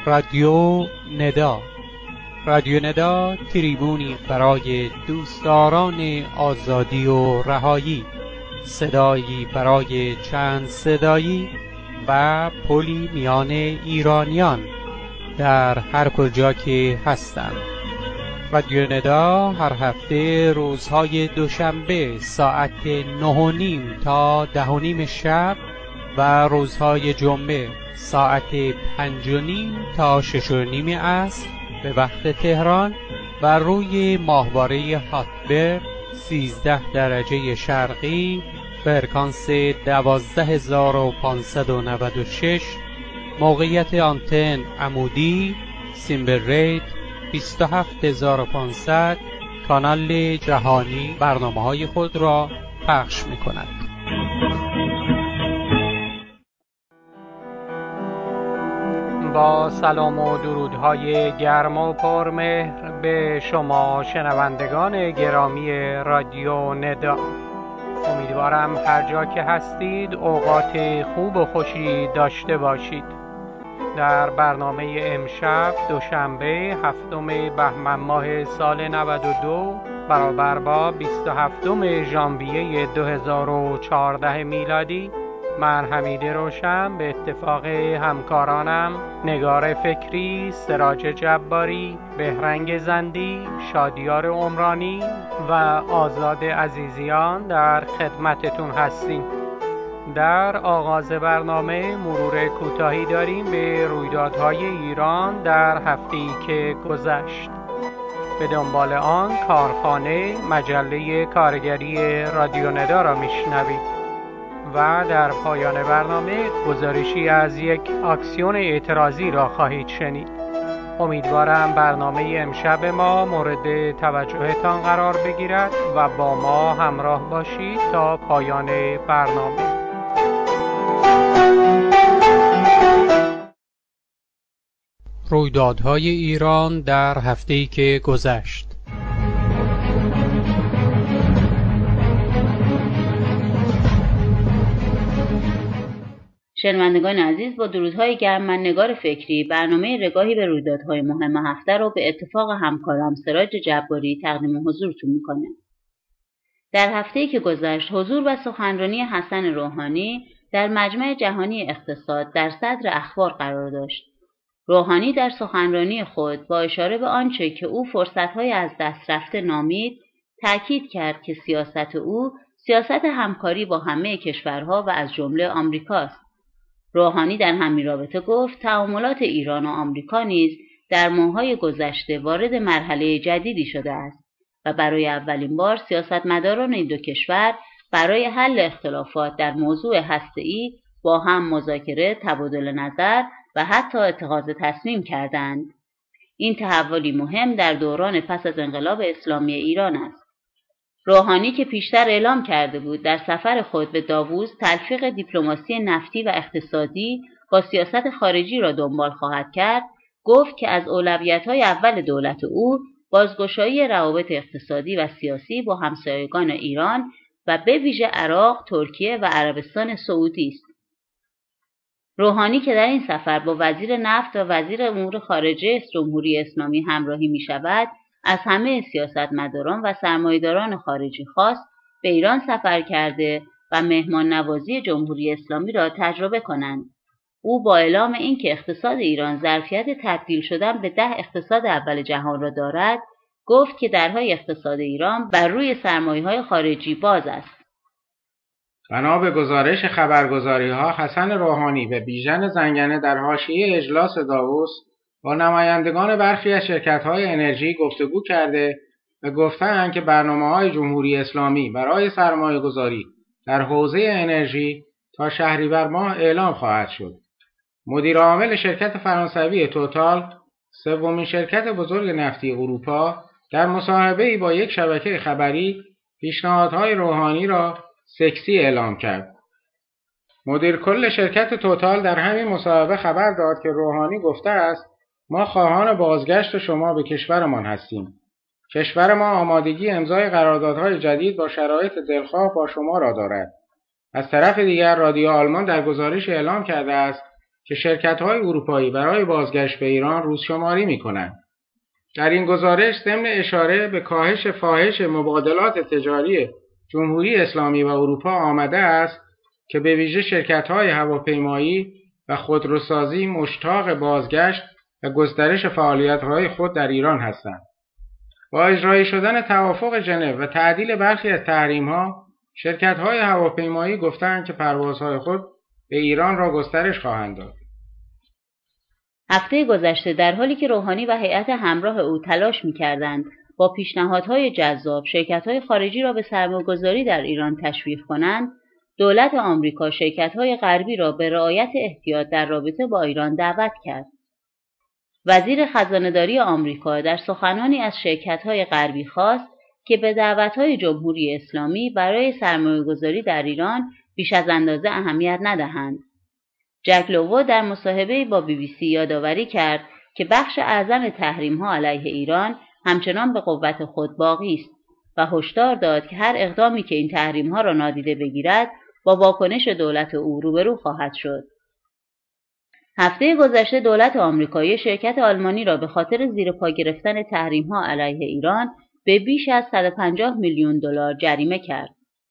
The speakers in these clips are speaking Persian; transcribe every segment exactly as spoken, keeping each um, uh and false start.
رادیو ندا. رادیو ندا تریبونی برای دوستداران آزادی و رهایی، صدایی برای چند صدایی و پلی میان ایرانیان در هر کجا که هستند. رادیو ندا هر هفته روزهای دوشنبه ساعت نه و نیم تا ده و نیم شب و روزهای جمعه ساعت پنج و نیم تا شش و نیم عصر به وقت تهران و روی ماهواره هاتبرد سیزده درجه شرقی فرکانس دوازده هزار و پانصد و نود و شش، موقعیت آنتن عمودی سیمبل ریت بیست و هفت هزار و پانصد، کانال جهانی برنامه‌های خود را پخش می‌کند. با سلام و درودهای گرم و پرمهر به شما شنوندگان گرامی رادیو ندا. امیدوارم هر جا که هستید اوقات خوب و خوشی داشته باشید. در برنامه امشب دوشنبه هفتم بهمن ماه سال نود و دو برابر با بیست و هفتم ژانویه دو هزار و چهارده میلادی، من حمید روشن به اتفاق همکارانم نگار فکری، سراج جباری، بهرنگ زندی، شادیار عمرانی و آزاد عزیزیان در خدمتتون هستیم. در آغاز برنامه مرور کوتاهی داریم به رویدادهای ایران در هفته‌ای که گذشت. به دنبال آن کارخانه مجله کارگری رادیو ندا را میشنوید و در پایان برنامه گزارشی از یک اکسیون اعتراضی را خواهید شنید. امیدوارم برنامه امشب ما مورد توجهتان قرار بگیرد و با ما همراه باشید تا پایان برنامه. رویدادهای ایران در هفته‌ای که گذشت. شنوندگان عزیز، با درودهای گرم من نگار فکری برنامه رگاهی به رویدادهای مهم هفته رو به اتفاق همکارم سراج جباری تقدیم حضورتون میکنم. در هفته‌ای که گذشت حضور و سخنرانی حسن روحانی در مجمع جهانی اقتصاد در صدر اخبار قرار داشت. روحانی در سخنرانی خود با اشاره به آنچه که او فرصت‌های از دست رفته نامید، تأکید کرد که سیاست او سیاست همکاری با همه کشورها و از جمله آمریکاست. روحانی در همین رابطه گفت تعاملات ایران و آمریکا نیز در ماه‌های گذشته وارد مرحله جدیدی شده است و برای اولین بار سیاستمداران این دو کشور برای حل اختلافات در موضوع هسته‌ای با هم مذاکره، تبادل نظر و حتی اتخاذ تصمیم کردند. این تحولی مهم در دوران پس از انقلاب اسلامی ایران است. روحانی که پیشتر اعلام کرده بود در سفر خود به داووس تلفیق دیپلماسی نفتی و اقتصادی با سیاست خارجی را دنبال خواهد کرد، گفت که از اولویت‌های اول دولت او بازگشایی روابط اقتصادی و سیاسی با همسایگان ایران و به ویژه عراق، ترکیه و عربستان سعودی است. روحانی که در این سفر با وزیر نفت و وزیر امور خارجه جمهوری اسلامی همراهی می شود، از همه سیاستمداران و سرمایه‌داران خارجی خواست به ایران سفر کرده و مهمان نوازی جمهوری اسلامی را تجربه کنند. او با اعلام اینکه اقتصاد ایران ظرفیت تبدیل شدن به ده اقتصاد اول جهان را دارد، گفت که درهای اقتصاد ایران بر روی سرمایه‌های خارجی باز است. بنا به گزارش خبرگزاری‌ها، حسن روحانی و بیژن زنگنه در حاشیه اجلاس داووس با نمایندگان برخی از شرکت‌های انرژی گفتگو کرده و گفتند که برنامه‌های جمهوری اسلامی برای سرمایه‌گذاری در حوزه انرژی تا شهریور ماه اعلام خواهد شد. مدیر عامل شرکت فرانسوی توتال، سومین شرکت بزرگ نفتی اروپا، در مصاحبه‌ای با یک شبکه خبری پیشنهادهای روحانی را سکسی اعلام کرد. مدیر کل شرکت توتال در همین مصاحبه خبر داد که روحانی گفته است ما خواهان بازگشت شما به کشورمان هستیم. کشور ما آمادگی امضای قراردادهای جدید با شرایط دلخواه با شما را دارد. از طرف دیگر رادیو آلمان در گزارش اعلام کرده است که شرکت‌های اروپایی برای بازگشت به ایران روزشماری می‌کنند. در این گزارش ضمن اشاره به کاهش فاحش مبادلات تجاری جمهوری اسلامی و اروپا آمده است که به ویژه شرکت‌های هواپیمایی و خودروسازی مشتاق بازگشت و گسترش فعالیت‌های خود در ایران هستند. با اجرایی شدن توافق ژنو و تعدیل برخی از تحریم‌ها، شرکت‌های هواپیمایی گفتند که پروازهای خود به ایران را گسترش خواهند داد. هفته گذشته در حالی که روحانی و هیئت همراه او تلاش می‌کردند با پیشنهادهای جذاب شرکت‌های خارجی را به سرمایه‌گذاری در ایران تشویق کنند، دولت آمریکا شرکت‌های غربی را به رعایت احتیاط در رابطه با ایران دعوت کرد. وزیر خزانه‌داری آمریکا در سخنانی از شرکت‌های غربی خواست که به دعوت‌های جمهوری اسلامی برای سرمایه‌گذاری در ایران بیش از اندازه اهمیت ندهند. جک لوو در مصاحبه‌ای با بی بی سی یادآوری کرد که بخش اعظم تحریم‌ها علیه ایران همچنان به قوت خود باقی است و هشدار داد که هر اقدامی که این تحریم‌ها را نادیده بگیرد با واکنش دولت او روبرو خواهد شد. هفته گذشته دولت آمریکایی شرکت آلمانی را به خاطر زیر پا گرفتن تحریم‌ها علیه ایران به بیش از صد و پنجاه میلیون دلار جریمه کرد.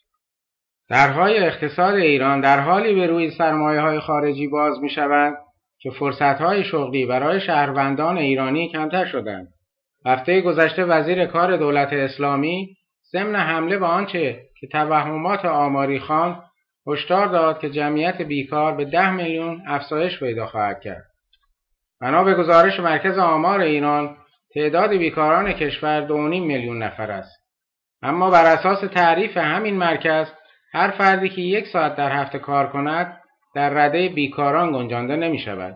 درهای اقتصاد ایران در حالی به روی سرمایه‌های خارجی باز می‌شوند که فرصت‌های شغلی برای شهروندان ایرانی کمتر شدند. هفته گذشته وزیر کار دولت اسلامی ضمن حمله به آنچه که توهمات آماری خواند، هشدار داد که جمعیت بیکار به ده میلیون افزایش پیدا خواهد کرد. بنا به گزارش مرکز آمار ایران، تعداد بیکاران کشور دو و نیم میلیون نفر است. اما بر اساس تعریف همین مرکز، هر فردی که یک ساعت در هفته کار کند، در رده بیکاران گنجانده نمی شود.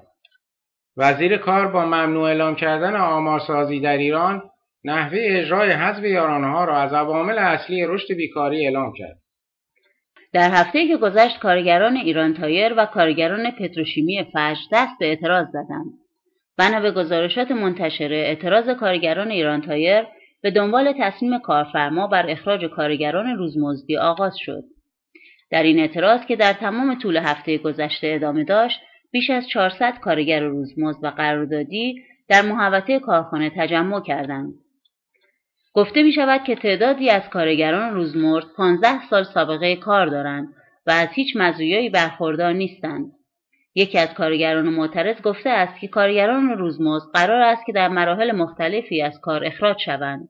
وزیر کار با ممنوع اعلام کردن آمارسازی در ایران، نحوه اجرای حذف یارانه‌ها را از عوامل اصلی رشد بیکاری اعلام کرد. در هفته‌ای که گذشت کارگران ایران تایر و کارگران پتروشیمی فجر دست به اعتراض زدند. بنا به گزارشات منتشره، اعتراض کارگران ایران تایر به دنبال تصمیم کارفرما بر اخراج کارگران روزمزدی آغاز شد. در این اعتراض که در تمام طول هفته گذشته ادامه داشت، بیش از چهارصد کارگر روزمزد و قراردادی در محوطه کارخانه تجمع کردند. گفته می شود که تعدادی از کارگران روزمزد پانزده سال سابقه کار دارند و از هیچ مزایایی برخوردار نیستند. یکی از کارگران معترض گفته است که کارگران روزمزد قرار است که در مراحل مختلفی از کار اخراج شوند.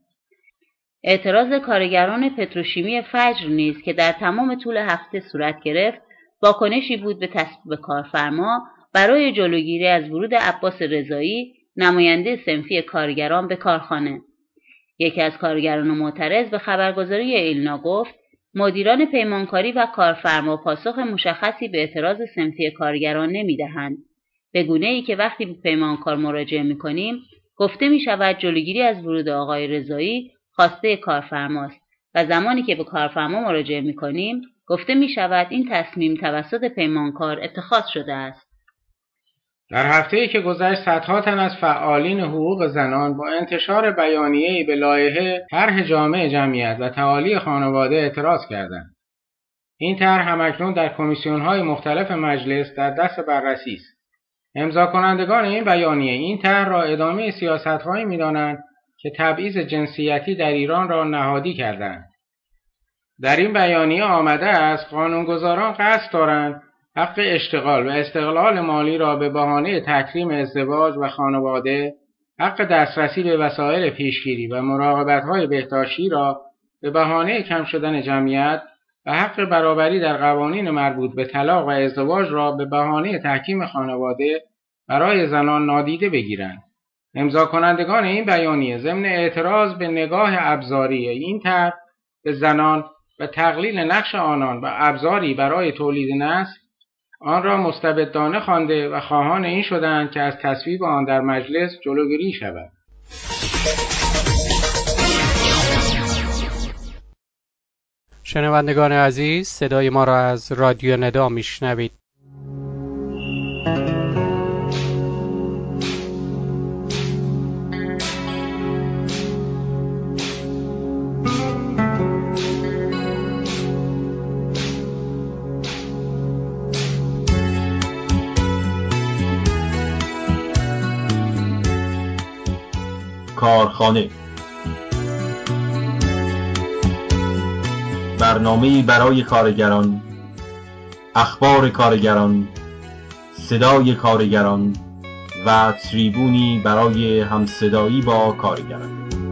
اعتراض کارگران پتروشیمی فجر نیز که در تمام طول هفته صورت گرفت، واکنشی بود به تصویب کارفرما برای جلوگیری از ورود عباس رضایی، نماینده صنفی کارگران، به کارخانه. یکی از کارگران معترض به خبرگزاری ایلنا گفت: مدیران پیمانکاری و کارفرما پاسخ مشخصی به اعتراض صنفی کارگران نمی‌دهند، به گونه‌ای که وقتی به پیمانکار مراجعه می‌کنیم گفته می‌شود جلوگیری از ورود آقای رضایی خواسته کارفرماست و زمانی که به کارفرما مراجعه می‌کنیم گفته می‌شود این تصمیم توسط پیمانکار اتخاذ شده است. در هفته‌ای که گذشت صدها تن از فعالین حقوق زنان با انتشار بیانیه‌ای به لایحه طرح جامع جمعیت و تعالی خانواده اعتراض کردند. این طرح همکنون در کمیسیون‌های مختلف مجلس در دست بررسی است. امضا کنندگان این بیانیه این طرح را ادامه سیاست‌هایی می‌دانند که تبعیض جنسیتی در ایران را نهادی کردند. در این بیانیه آمده است قانونگذاران قصد دارند حق اشتغال و استقلال مالی را به بهانه تکریم ازدواج و خانواده، حق دسترسی به وسایل پیشگیری و مراقبت‌های بهداشتی را به بهانه کم شدن جمعیت و حق برابری در قوانین مربوط به طلاق و ازدواج را به بهانه تحکیم خانواده برای زنان نادیده بگیرند. امضا کنندگان این بیانیه ضمن اعتراض به نگاه ابزاری این طرح به زنان و تقلیل نقش آنان و ابزاری برای تولید نسل، آن را مستبدانه خوانده و خواهان این شدند که از تصویب آن در مجلس جلوگیری شود. شنوندگان عزیز، صدای ما را از رادیو ندا میشنوید. کارخانه، برنامه‌ای برای کارگران، اخبار کارگران، صدای کارگران و تریبونی برای همصدایی با کارگران.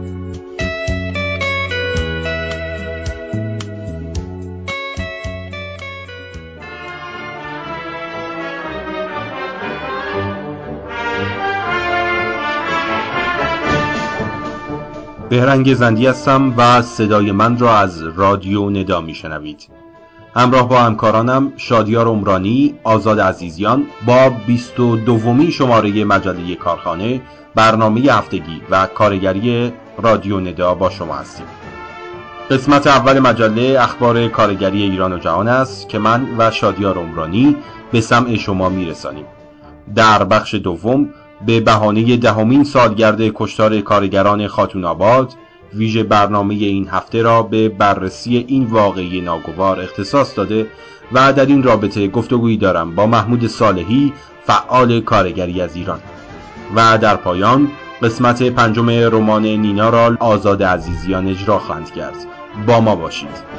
بهرنگ زندی هستم و صدای من را از رادیو ندا میشنوید. همراه با همکارانم شادیار عمرانی، آزاد عزیزیان با بیست و دومین شماره مجله کارخانه، برنامه هفتگی و کارگری رادیو ندا با شما هستیم. قسمت اول مجله اخبار کارگری ایران و جهان است که من و شادیار عمرانی به سمع شما میرسانیم. در بخش دوم به بهانه دهمین سالگرد کشتار کارگران خاتون آباد، ویژه برنامه این هفته را به بررسی این واقعه ناگوار اختصاص داده و در این رابطه گفتگویی دارم با محمود صالحی، فعال کارگری از ایران. و در پایان قسمت پنجم رمان نینا را آزاد عزیزیان اجرا خواهند کرد. با ما باشید.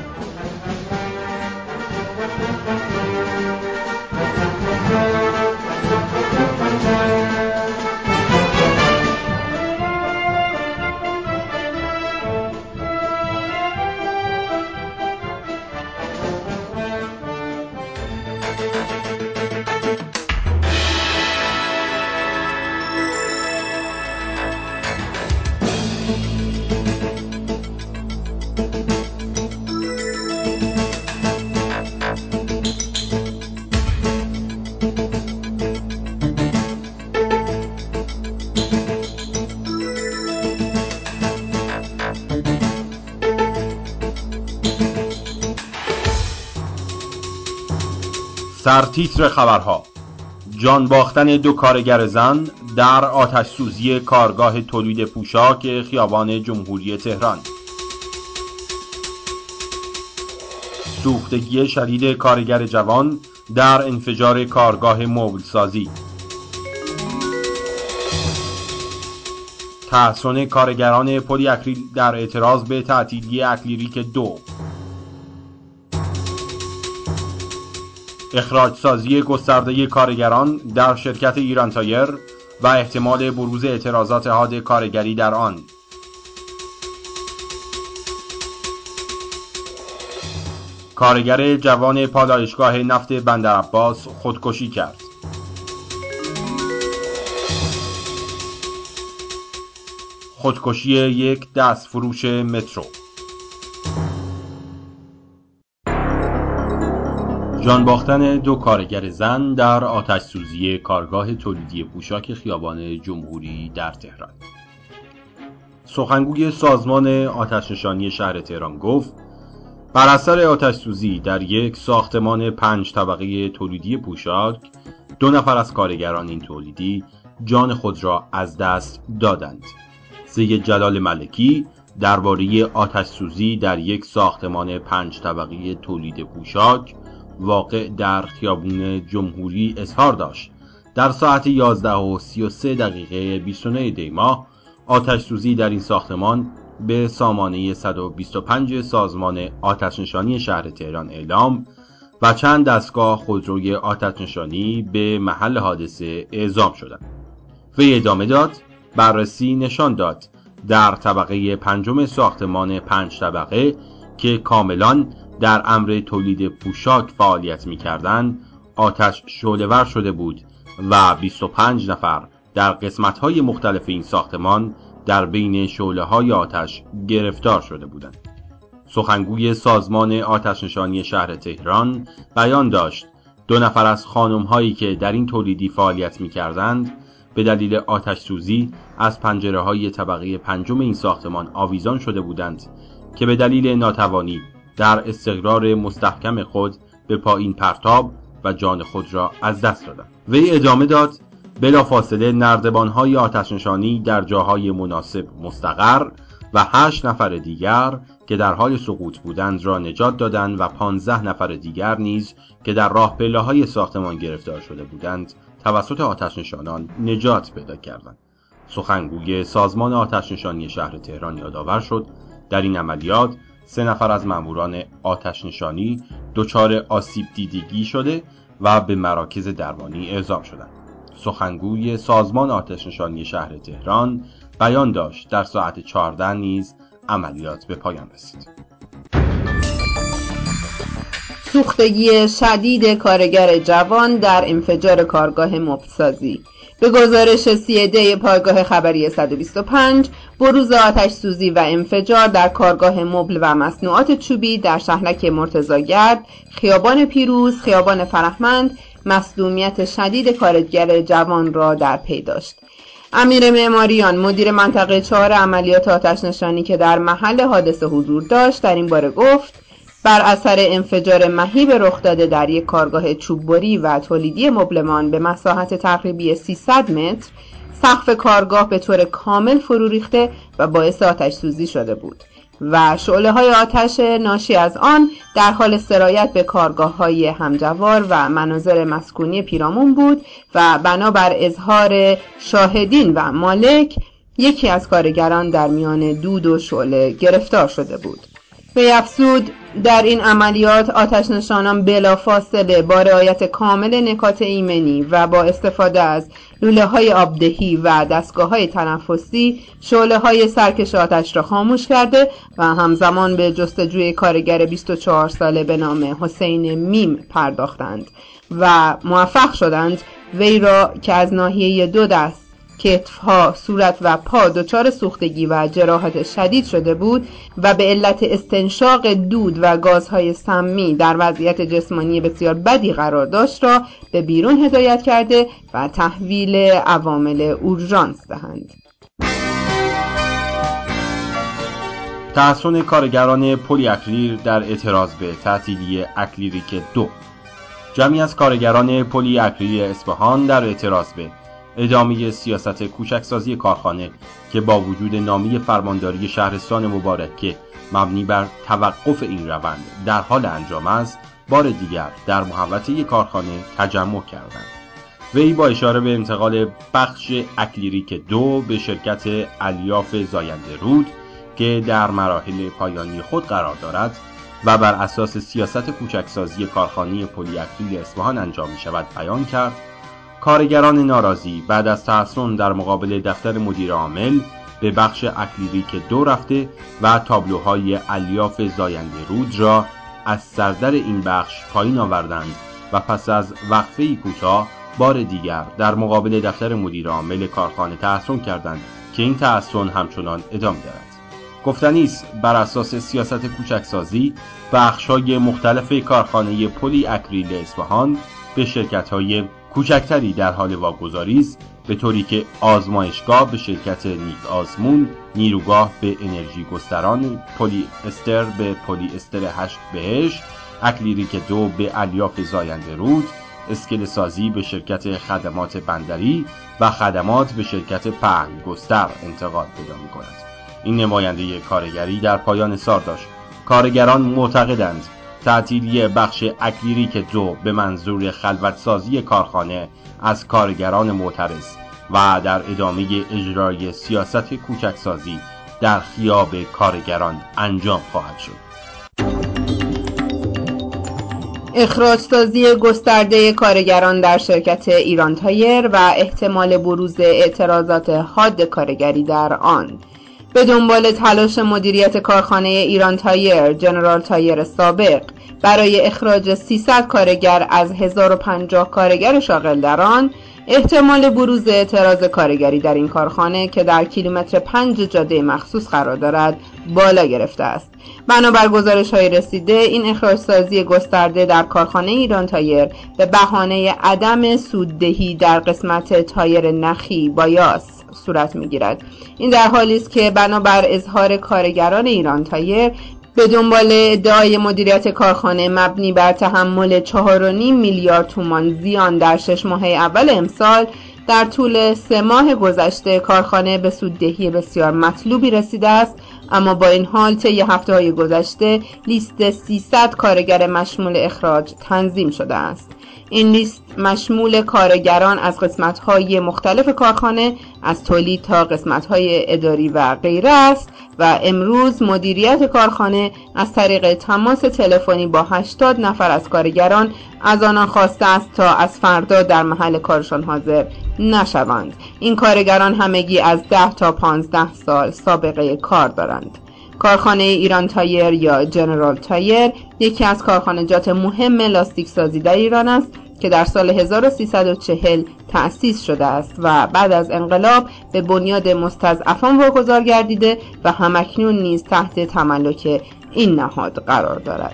سرتیتر خبرها: جان باختن دو کارگر زن در آتش سوزی کارگاه تولید پوشاک خیابان جمهوری تهران. سوختگی شدید کارگر جوان در انفجار کارگاه مبل سازی. تحصن کارگران پلی اکریل در اعتراض به تعطیلی اکلیریک دو. اخراج سازی گسترده کارگران در شرکت ایران تایر و احتمال بروز اعتراضات حاد کارگری در آن. کارگر جوان پالایشگاه نفت بندرعباس خودکشی کرد. خودکشی یک دستفروش مترو. جان باختن دو کارگر زن در آتش سوزی کارگاه تولیدی پوشاک خیابان جمهوری در تهران. سخنگوی سازمان آتش‌نشانی شهر تهران گفت بر اثر آتش سوزی در یک ساختمان پنج طبقه تولیدی پوشاک، دو نفر از کارگران این تولیدی جان خود را از دست دادند. سید جلال ملکی درباره آتش سوزی در یک ساختمان پنج طبقه تولید پوشاک واقع در خیابان جمهوری اظهار داشت. در ساعت یازده و سی و سه دقیقه بیست و نه دی ماه آتش سوزی در این ساختمان به سامانه صد و بیست و پنج سازمان آتش‌نشانی شهر تهران اعلام و چند دستگاه خودروی آتش‌نشانی به محل حادثه اعزام شدند. وی ادامه داد بررسی نشان داد در طبقه پنجم ساختمان پنج طبقه که کاملاً در امر تولید پوشاک فعالیت می‌کردند، آتش شعله‌ور شده بود و بیست و پنج نفر در قسمت‌های مختلف این ساختمان در بین شعله‌های آتش گرفتار شده بودند. سخنگوی سازمان آتش‌نشانی شهر تهران بیان داشت دو نفر از خانم‌هایی که در این تولیدی فعالیت می‌کردند به دلیل آتش سوزی از پنجره‌های طبقه پنجم این ساختمان آویزان شده بودند که به دلیل ناتوانی در استقرار مستحکم خود به پایین پرتاب و جان خود را از دست دادند. وی ادامه داد بلافاصله نردبان‌های آتش‌نشانی در جاهای مناسب مستقر و هشت نفر دیگر که در حال سقوط بودند را نجات دادند و پانزده نفر دیگر نیز که در راه پله‌های ساختمان گرفتار شده بودند توسط آتش‌نشانان نجات پیدا کردند. سخنگوی سازمان آتش‌نشانی شهر تهران یادآور شد در این عملیات سه نفر از ماموران آتش‌نشانی دچار آسیب دیدگی شده و به مراکز درمانی اعزام شدند. سخنگوی سازمان آتش‌نشانی شهر تهران بیان داشت در ساعت چهارده نیز عملیات به پایان رسید. سوختگی شدید کارگر جوان در انفجار کارگاه مبل‌سازی. به گزارش سی دی پایگاه خبری صد و بیست و پنج، بروز آتش سوزی و انفجار در کارگاه مبل و مصنوعات چوبی در شهرک مرتضی‌گرد، خیابان پیروز، خیابان فرهمند، مصدومیت شدید کارگر جوان را در پی داشت. امیر معماریان، مدیر منطقه چهار عملیات آتش نشانی که در محل حادثه حضور داشت، در این باره گفت: بر اثر انفجار مهیب رخ داده در یک کارگاه چوببری و تولیدی مبلمان به مساحت تقریبی سیصد متر، سقف کارگاه به طور کامل فرو ریخته و باعث آتش سوزی شده بود و شعله‌های آتش ناشی از آن در حال سرایت به کارگاه‌های همجوار و مناظر مسکونی پیرامون بود و بنابر اظهار شاهدین و مالک، یکی از کارگران در میان دود و شعله گرفتار شده بود. وی افزود: در این عملیات آتش نشانان بلافاصله با رعایت کامل نکات ایمنی و با استفاده از لوله‌های آبدهی و دستگاه‌های تنفسی شعله‌های سرکش آتش را خاموش کرده و همزمان به جستجوی کارگر بیست و چهار ساله به نام حسین میم پرداختند و موفق شدند وی را که از ناحیه دو دست، کتفها، صورت و پا دچار سوختگی و جراحت شدید شده بود و به علت استنشاق دود و گازهای سمی در وضعیت جسمانی بسیار بدی قرار داشت را به بیرون هدایت کرده و تحویل عوامل اورژانس دهند. تحصن کارگران پلی اکریر در اعتراض به تعطیلی اکلیریک دو. جمعی از کارگران پلی اکریر اصفهان در اعتراض به ادامه سیاست کوچکسازی کارخانه که با وجود نامه فرمانداری شهرستان مبارکه مبنی بر توقف این روند در حال انجام است، بار دیگر در محوطه کارخانه تجمع کردند. وی با اشاره به انتقال بخش اکلیریک دو به شرکت الیاف زاینده رود که در مراحل پایانی خود قرار دارد و بر اساس سیاست کوچکسازی کارخانه پلی اکریل اصفهان انجام می شود بیان کرد: کارگران ناراضی بعد از تحصن در مقابل دفتر مدیر عامل به بخش اکلیریک دو رفته و تابلوهای الیاف زاینده رود را از سردر این بخش پایین آوردند و پس از وقفه کوتاه بار دیگر در مقابل دفتر مدیر عامل کارخانه تحصن کردند که این تحصن همچنان ادامه دارد. گفتنی است بر اساس سیاست کوچکسازی بخش‌های مختلف کارخانه پلی اکریل اصفهان به شرکت‌های کوچکتری در حال واگذاری است، به طوری که آزمایشگاه به شرکت نیک آزمون، نیروگاه به انرژی گستران، پلی استر به پلی استر هشت بهشت، اکلیریک دو به الیاف زاینده رود، اسکله سازی به شرکت خدمات بندری و خدمات به شرکت پهن گستر انتقال پیدا می‌کند. این نماینده کارگری در پایان سال داشت: کارگران معتقدند تعطیلی بخش اکلیریک دو به منظور خلوتسازی کارخانه از کارگران معترض و در ادامه اجرای سیاست کوچکسازی در خیاب کارگران انجام خواهد شد. اخراج‌سازی گسترده کارگران در شرکت ایران تایر و احتمال بروز اعتراضات حاد کارگری در آن. به دنبال تلاش مدیریت کارخانه ایران تایر، جنرال تایر سابق، برای اخراج سیصد کارگر از هزار و پنجاه کارگر شاغل در آن، احتمال بروز اعتراض کارگری در این کارخانه که در کیلومتر پنج جاده مخصوص قرار دارد بالا گرفته است. بنابر گزارش‌های رسیده، این اخراج‌سازی گسترده در کارخانه ایران تایر به بهانه عدم سوددهی در قسمت تایر نخی بایاس صورت می‌گیرد. این در حالی است که بنابر اظهار کارگران ایران تایر، به دنبال ادعای مدیریت کارخانه مبنی بر تحمل چهار و نیم میلیارد تومان زیان در شش ماه اول امسال، در طول سه ماه گذشته کارخانه به سوددهی بسیار مطلوبی رسیده است، اما با این حال طی هفته‌های گذشته لیست سیصد کارگر مشمول اخراج تنظیم شده است. این لیست مشمول کارگران از قسمت‌های مختلف کارخانه از تولید تا قسمت‌های اداری و غیره است و امروز مدیریت کارخانه از طریق تماس تلفنی با هشتاد نفر از کارگران از آنان خواسته است تا از فردا در محل کارشان حاضر نشوند. این کارگران همگی از ده تا پانزده سال سابقه کار دارند. کارخانه ایران تایر یا جنرال تایر یکی از کارخانجات مهم لاستیک سازی در ایران است که در سال هزار و سیصد و چهل تأسیس شده است و بعد از انقلاب به بنیاد مستضعفان واگذار گردیده و همکنون نیز تحت تملک این نهاد قرار دارد.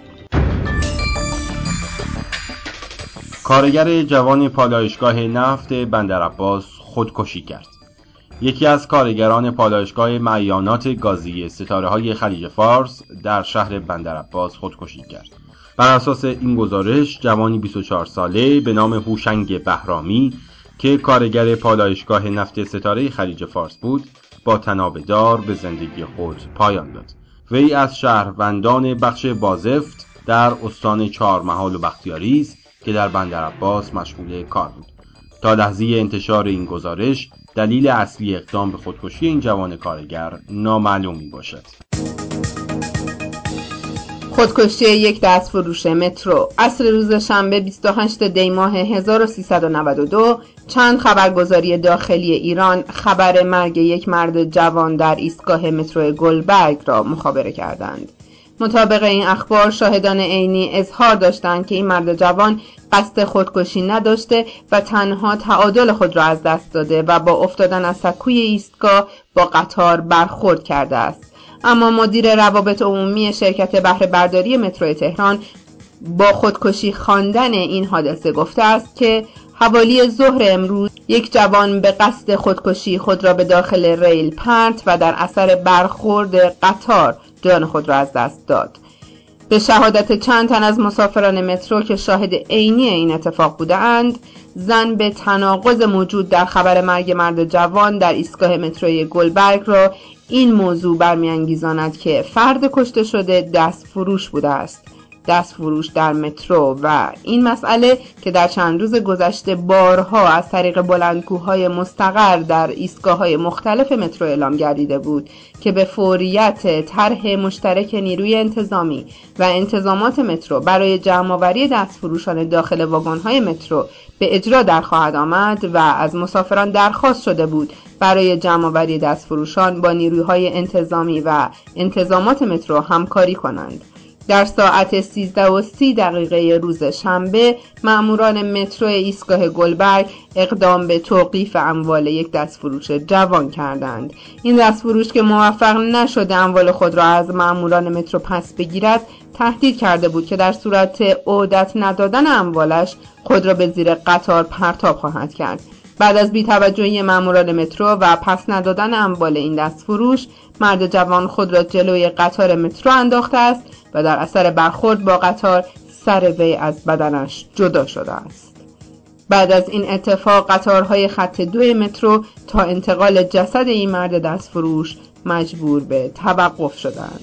کارگر جوان پالایشگاه نفت بندرعباس خودکشی کرد. یکی از کارگران پالایشگاه معیانات گازی ستاره‌های خلیج فارس در شهر بندرعباس خودکشی کرد. بر اساس این گزارش جوانی بیست و چهار ساله به نام هوشنگ بهرامی که کارگر پالایشگاه نفت ستاره خلیج فارس بود با تنابه‌دار به زندگی خود پایان داد. وی از شهروندان بخش بازفت در استان چهارمحال و بختیاری است که در بندرعباس مشغول کار بود. تا لحظه انتشار این گزارش دلیل اصلی اقدام به خودکشی این جوان کارگر نامعلوم میباشد. خودکشی یک دستفروش مترو. عصر روز شنبه بیست و هشتم دی ماه هزار و سیصد و نود و دو چند خبرگزاری داخلی ایران خبر مرگ یک مرد جوان در ایستگاه مترو گلبرگ را مخابره کردند. مطابق این اخبار شاهدان عینی اظهار داشتند که این مرد جوان قصد خودکشی نداشته و تنها تعادل خود را از دست داده و با افتادن از سکوی ایستگاه با قطار برخورد کرده است. اما مدیر روابط عمومی شرکت بهره برداری مترو تهران با خودکشی خواندن این حادثه گفته است که حوالی ظهر امروز یک جوان به قصد خودکشی خود را به داخل ریل پرت و در اثر برخورد قطار جان خود را از دست داد. به شهادت چند تن از مسافران مترو که شاهد عینی این اتفاق بودند، زن به تناقض موجود در خبر مرگ مرد جوان در ایستگاه متروی گلبرگ را این موضوع برمی‌انگیزاند که فرد کشته شده دست فروش بوده است. دست فروش در مترو و این مسئله که در چند روز گذشته بارها از طریق بلندگوهای مستقر در ایستگاه‌های مختلف مترو اعلام گردیده بود که به فوریت طرح مشترک نیروی انتظامی و انتظامات مترو برای جمع‌آوری دستفروشان داخل واگن‌های مترو به اجرا در خواهد آمد و از مسافران درخواست شده بود برای جمع‌آوری دستفروشان با نیروهای انتظامی و انتظامات مترو همکاری کنند. در ساعت سیزده و سی دقیقه روز شنبه مأموران مترو ایستگاه گلبرگ اقدام به توقیف اموال یک دستفروش جوان کردند. این دستفروش که موفق نشده اموال خود را از مأموران مترو پس بگیرد تهدید کرده بود که در صورت عودت ندادن اموالش خود را به زیر قطار پرتاب خواهد کرد. بعد از بی‌توجهی مأموران مترو و پس ندادن اموال این دستفروش، مرد جوان خود را جلوی قطار مترو انداخته است و در اثر برخورد با قطار سر وی از بدنش جدا شده است. بعد از این اتفاق قطارهای خط دو مترو تا انتقال جسد این مرد دستفروش مجبور به توقف شدند.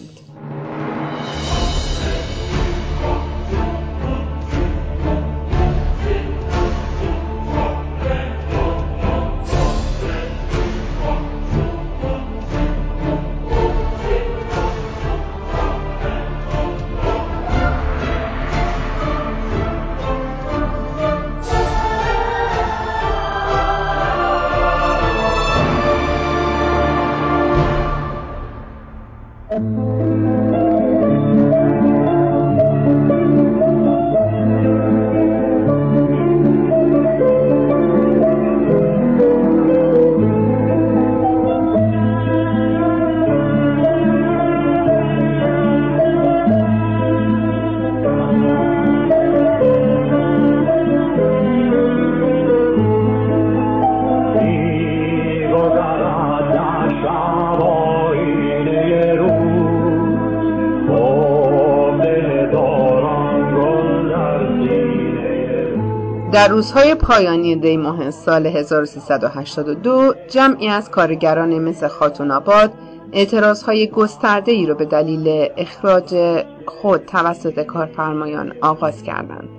در روزهای پایانی دی ماه سال هزار و سیصد و هشتاد و دو جمعی از کارگران مثل خاتون آباد اعتراضهای گسترده‌ای را به دلیل اخراج خود توسط کارفرمایان آغاز کردند.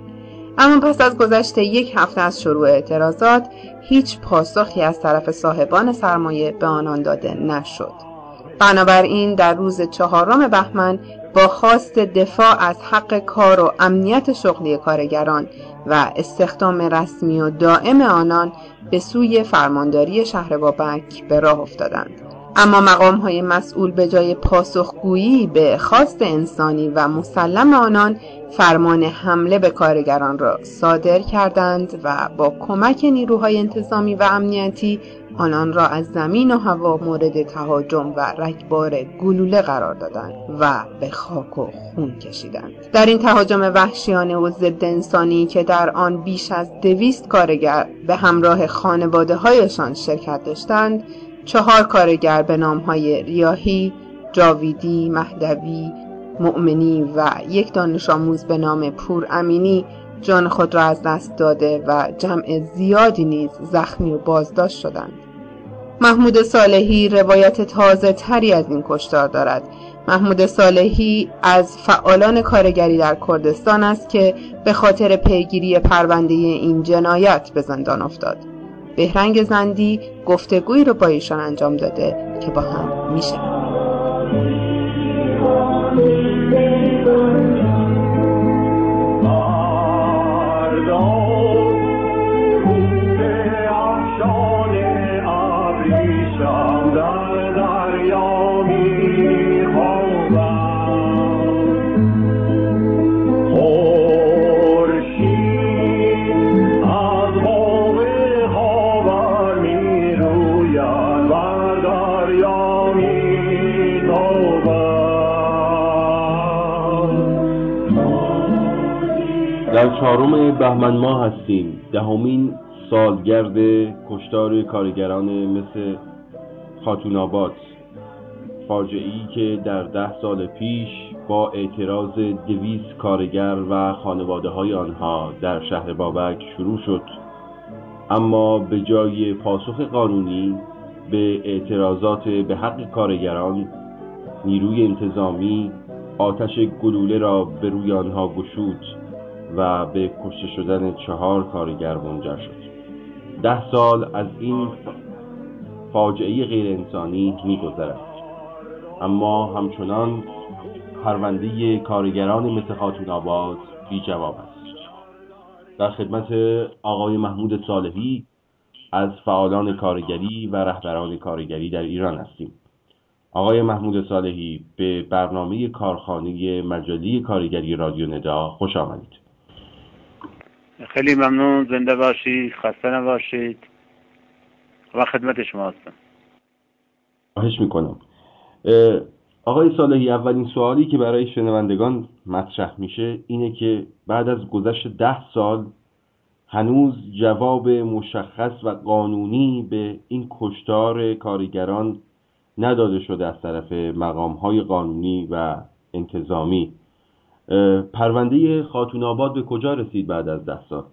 اما پس از گذشت یک هفته از شروع اعتراضات هیچ پاسخی از طرف صاحبان سرمایه به آنان داده نشد. بنابراین در روز چهارم بهمن با خواست دفاع از حق کار و امنیت شغلی کارگران و استخدام رسمی و دائم آنان به سوی فرمانداری شهر بابک به راه افتادند. اما مقام‌های مسئول به جای پاسخگویی به خواست انسانی و مسلم آنان فرمان حمله به کارگران را صادر کردند و با کمک نیروهای انتظامی و امنیتی آنان را از زمین و هوا مورد تهاجم و رگبار گلوله قرار دادند و به خاک و خون کشیدند. در این تهاجم وحشیانه و ضد انسانی که در آن بیش از دویست کارگر به همراه خانواده‌هایشان شرکت داشتند، چهار کارگر به نام‌های ریاحی، جاویدی، مهدوی، مؤمنی و یک دانش آموز به نام پور امینی جان خود را از دست داده و جمع زیادی نیز زخمی و بازداشت شدند. محمود صالحی روایت تازه تری از این کشتار دارد. محمود صالحی از فعالان کارگری در کردستان است که به خاطر پیگیری پرونده این جنایت به زندان افتاد. بهرنگ زندی گفتگویی رو با ایشان انجام داده که با هم میشنویم. در چهارم بهمن ماه هستیم، دهمین سالگرد کشتار کارگران مثل خاتون آباد، فاجعه‌ای که در ده سال پیش با اعتراض دویست کارگر و خانواده های آنها در شهر بابک شروع شد، اما به جای پاسخ قانونی به اعتراضات به حق کارگران، نیروی انتظامی آتش گلوله را به روی آنها گشود و به کشته شدن چهار کارگر منجر شد. ده سال از این فاجعه غیر انسانی می گذرد، اما همچنان پرونده کارگران مثل خاتون آباد بی جواب است. در خدمت آقای محمود صالحی از فعالان کارگری و رهبران کارگری در ایران هستیم. آقای محمود صالحی، به برنامه کارخانه مجله کارگری رادیو ندا خوش آمدید. خیلی ممنون، زنده باشید، خسته نباشید و خدمت شما هستم. خواهش میکنم. آقای صالحی، اولین سوالی که برای شنوندگان مطرح میشه اینه که بعد از گذشت ده سال هنوز جواب مشخص و قانونی به این کشتار کارگران نداده شده از طرف مقام‌های قانونی و انتظامی. پرونده خاتون آباد به کجا رسید بعد از ده سال؟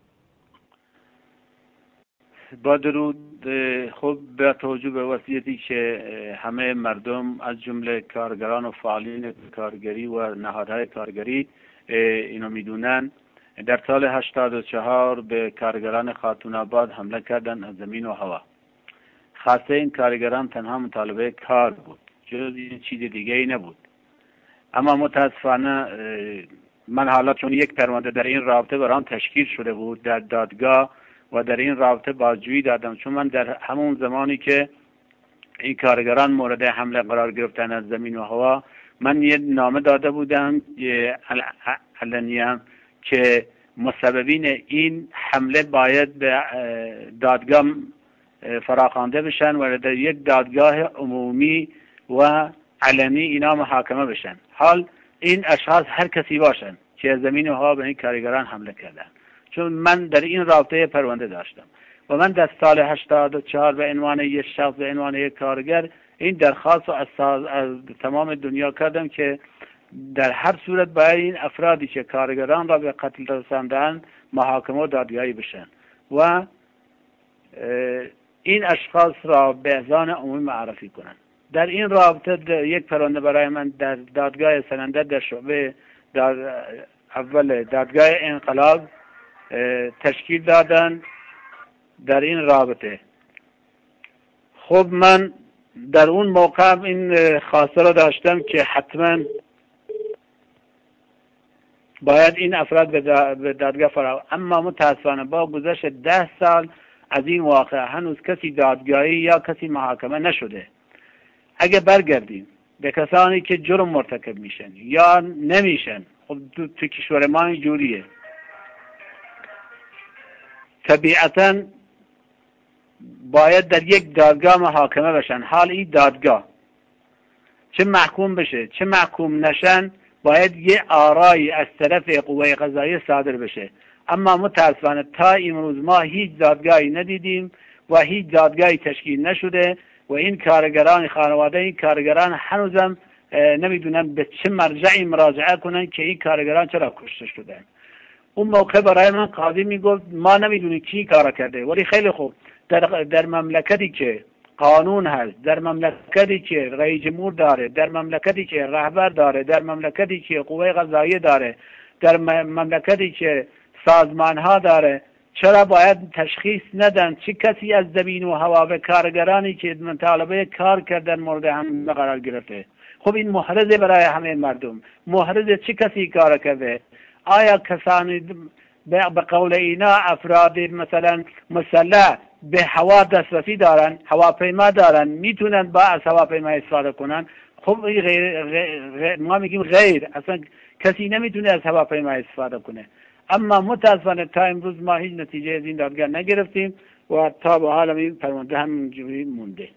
با درود، خب به توجه به وضعیتی که همه مردم از جمله کارگران و فعالین کارگری و نهادهای کارگری اینو میدونن، در سال هشتاد و چهار به کارگران خاتون آباد حمله کردن از زمین و هوا. خاصه این کارگران تنها مطالبه کار بود، جز این چیز دیگه ای نبود. اما متاسفانه من حالا چون یک پرونده در این رابطه برام تشکیل شده بود در دادگاه و در این رابطه بازجویی دادم، چون من در همون زمانی که این کارگران مورد حمله قرار گرفتن از زمین و هوا، من یه نامه داده بودم علنیاً که مسببین این حمله باید به دادگاه فراخوانده بشن و در یک دادگاه عمومی و علنی اینا محاکمه بشن. حال این اشخاص هر کسی باشن که زمین و هوا به این کارگران حمله کردن، چون من در این رابطه پرونده داشتم و من در سال هشتاد و چهار به عنوان یک شخص، به عنوان یک کارگر، این درخواست رو از, از تمام دنیا کردم که در هر صورت باید این افرادی که کارگران را به قتل رساندند محاکمه و دادگاهی بشن و این اشخاص را به اذان عمومی معرفی کنند. در این رابطه یک پرونده برای من در دادگاه سننده در شعبه در اول دادگاه انقلاب تشکیل دادن در این رابطه. خب من در اون موقع این خواسته را داشتم که حتما باید این افراد به دادگاه فرا، اما متاسفانه با گذشت ده سال از این واقعه هنوز کسی دادگاهی یا کسی محاکمه نشده. اگه برگردیم به کسانی که جرم مرتکب میشن یا نمیشن، خب تو, تو کشور ما اینجوریه، طبیعتاً باید در یک دادگاه محاکمه بشن. حال این دادگاه چه محکوم بشه چه محکوم نشن باید یه آرایی از طرف قوه قضاییه صادر بشه. اما متاسفانه تا امروز ما هیچ دادگاهی ندیدیم و هیچ دادگاهی تشکیل نشده و این کارگران، خانواده این کارگران هنوزم نمیدونن به چه مرجعی مراجعه کنن که این کارگران چرا کشته شدن. اون موقع برای من قاضی میگفت ما نمیدونیم کی کار کرده، ولی خیلی خوب در, در مملکتی که قانون هست، در مملکتی که رئیس جمهور داره، در مملکتی که رهبر داره، در مملکتی که قوه قضاییه داره، در مملکتی که سازمان ها داره، چرا باید تشخیص ندن چه کسی از زمین و هوا به کارگرانی که مطالبه کار کردن مورد حمله قرار گرفته؟ خب این محرزه برای همه مردم. محرزه چه کسی کار کرده؟ آیا کسانی به قول اینا افراد مثلا مسلح به هوا دسترسی دارن، هواپیما دارن، میتونن با از هواپیما استفاده کنن؟ خب غیر, غیر ما میگیم غیر، اصلا کسی نمیتونه از هواپیما استفاده کنه. اما متاسفانه تا امروز ما هیچ نتیجه از این دادگاه نگرفتیم و تا به حال این پرونده همینجوری مونده.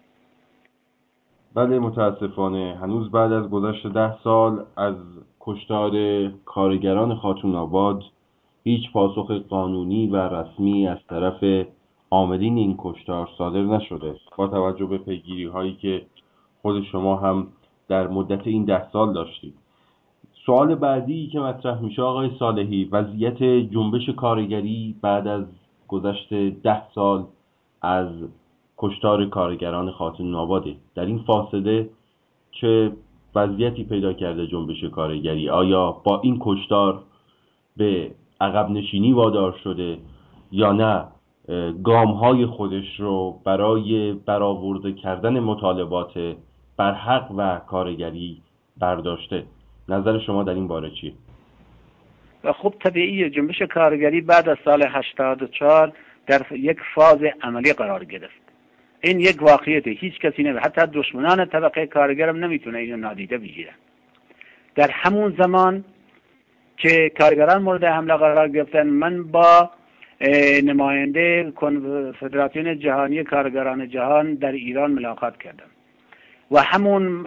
بله، متاسفانه هنوز بعد از گذشت ده سال از کشتار کارگران خاتون آباد هیچ پاسخ قانونی و رسمی از طرف عاملین این کشتار صادر نشده. با توجه به پیگیری هایی که خود شما هم در مدت این ده سال داشتید، سوال بعدی که مطرح میشه آقای صالحی، وضعیت جنبش کارگری بعد از گذشت ده سال از کشتار کارگران خاتون آباده. در این فاصله چه وضعیتی پیدا کرده جنبش کارگری؟ آیا با این کشتار به عقب نشینی وادار شده یا نه گام‌های خودش رو برای برآورده کردن مطالبات برحق و کارگری برداشته؟ نظر شما در این باره چیه؟ و خب طبیعیه جنبش کارگری بعد از سال هشتاد و چهار در یک فاز عملی قرار گرفت. این یک واقعیته، هیچ کسی نمی، حتی دشمنان طبقه کارگرم نمیتونه اینو نادیده بگیرن. در همون زمان که کارگران مورد حمله قرار گرفتن، من با نماینده کنفدراسیون جهانی کارگران جهان در ایران ملاقات کردم و همون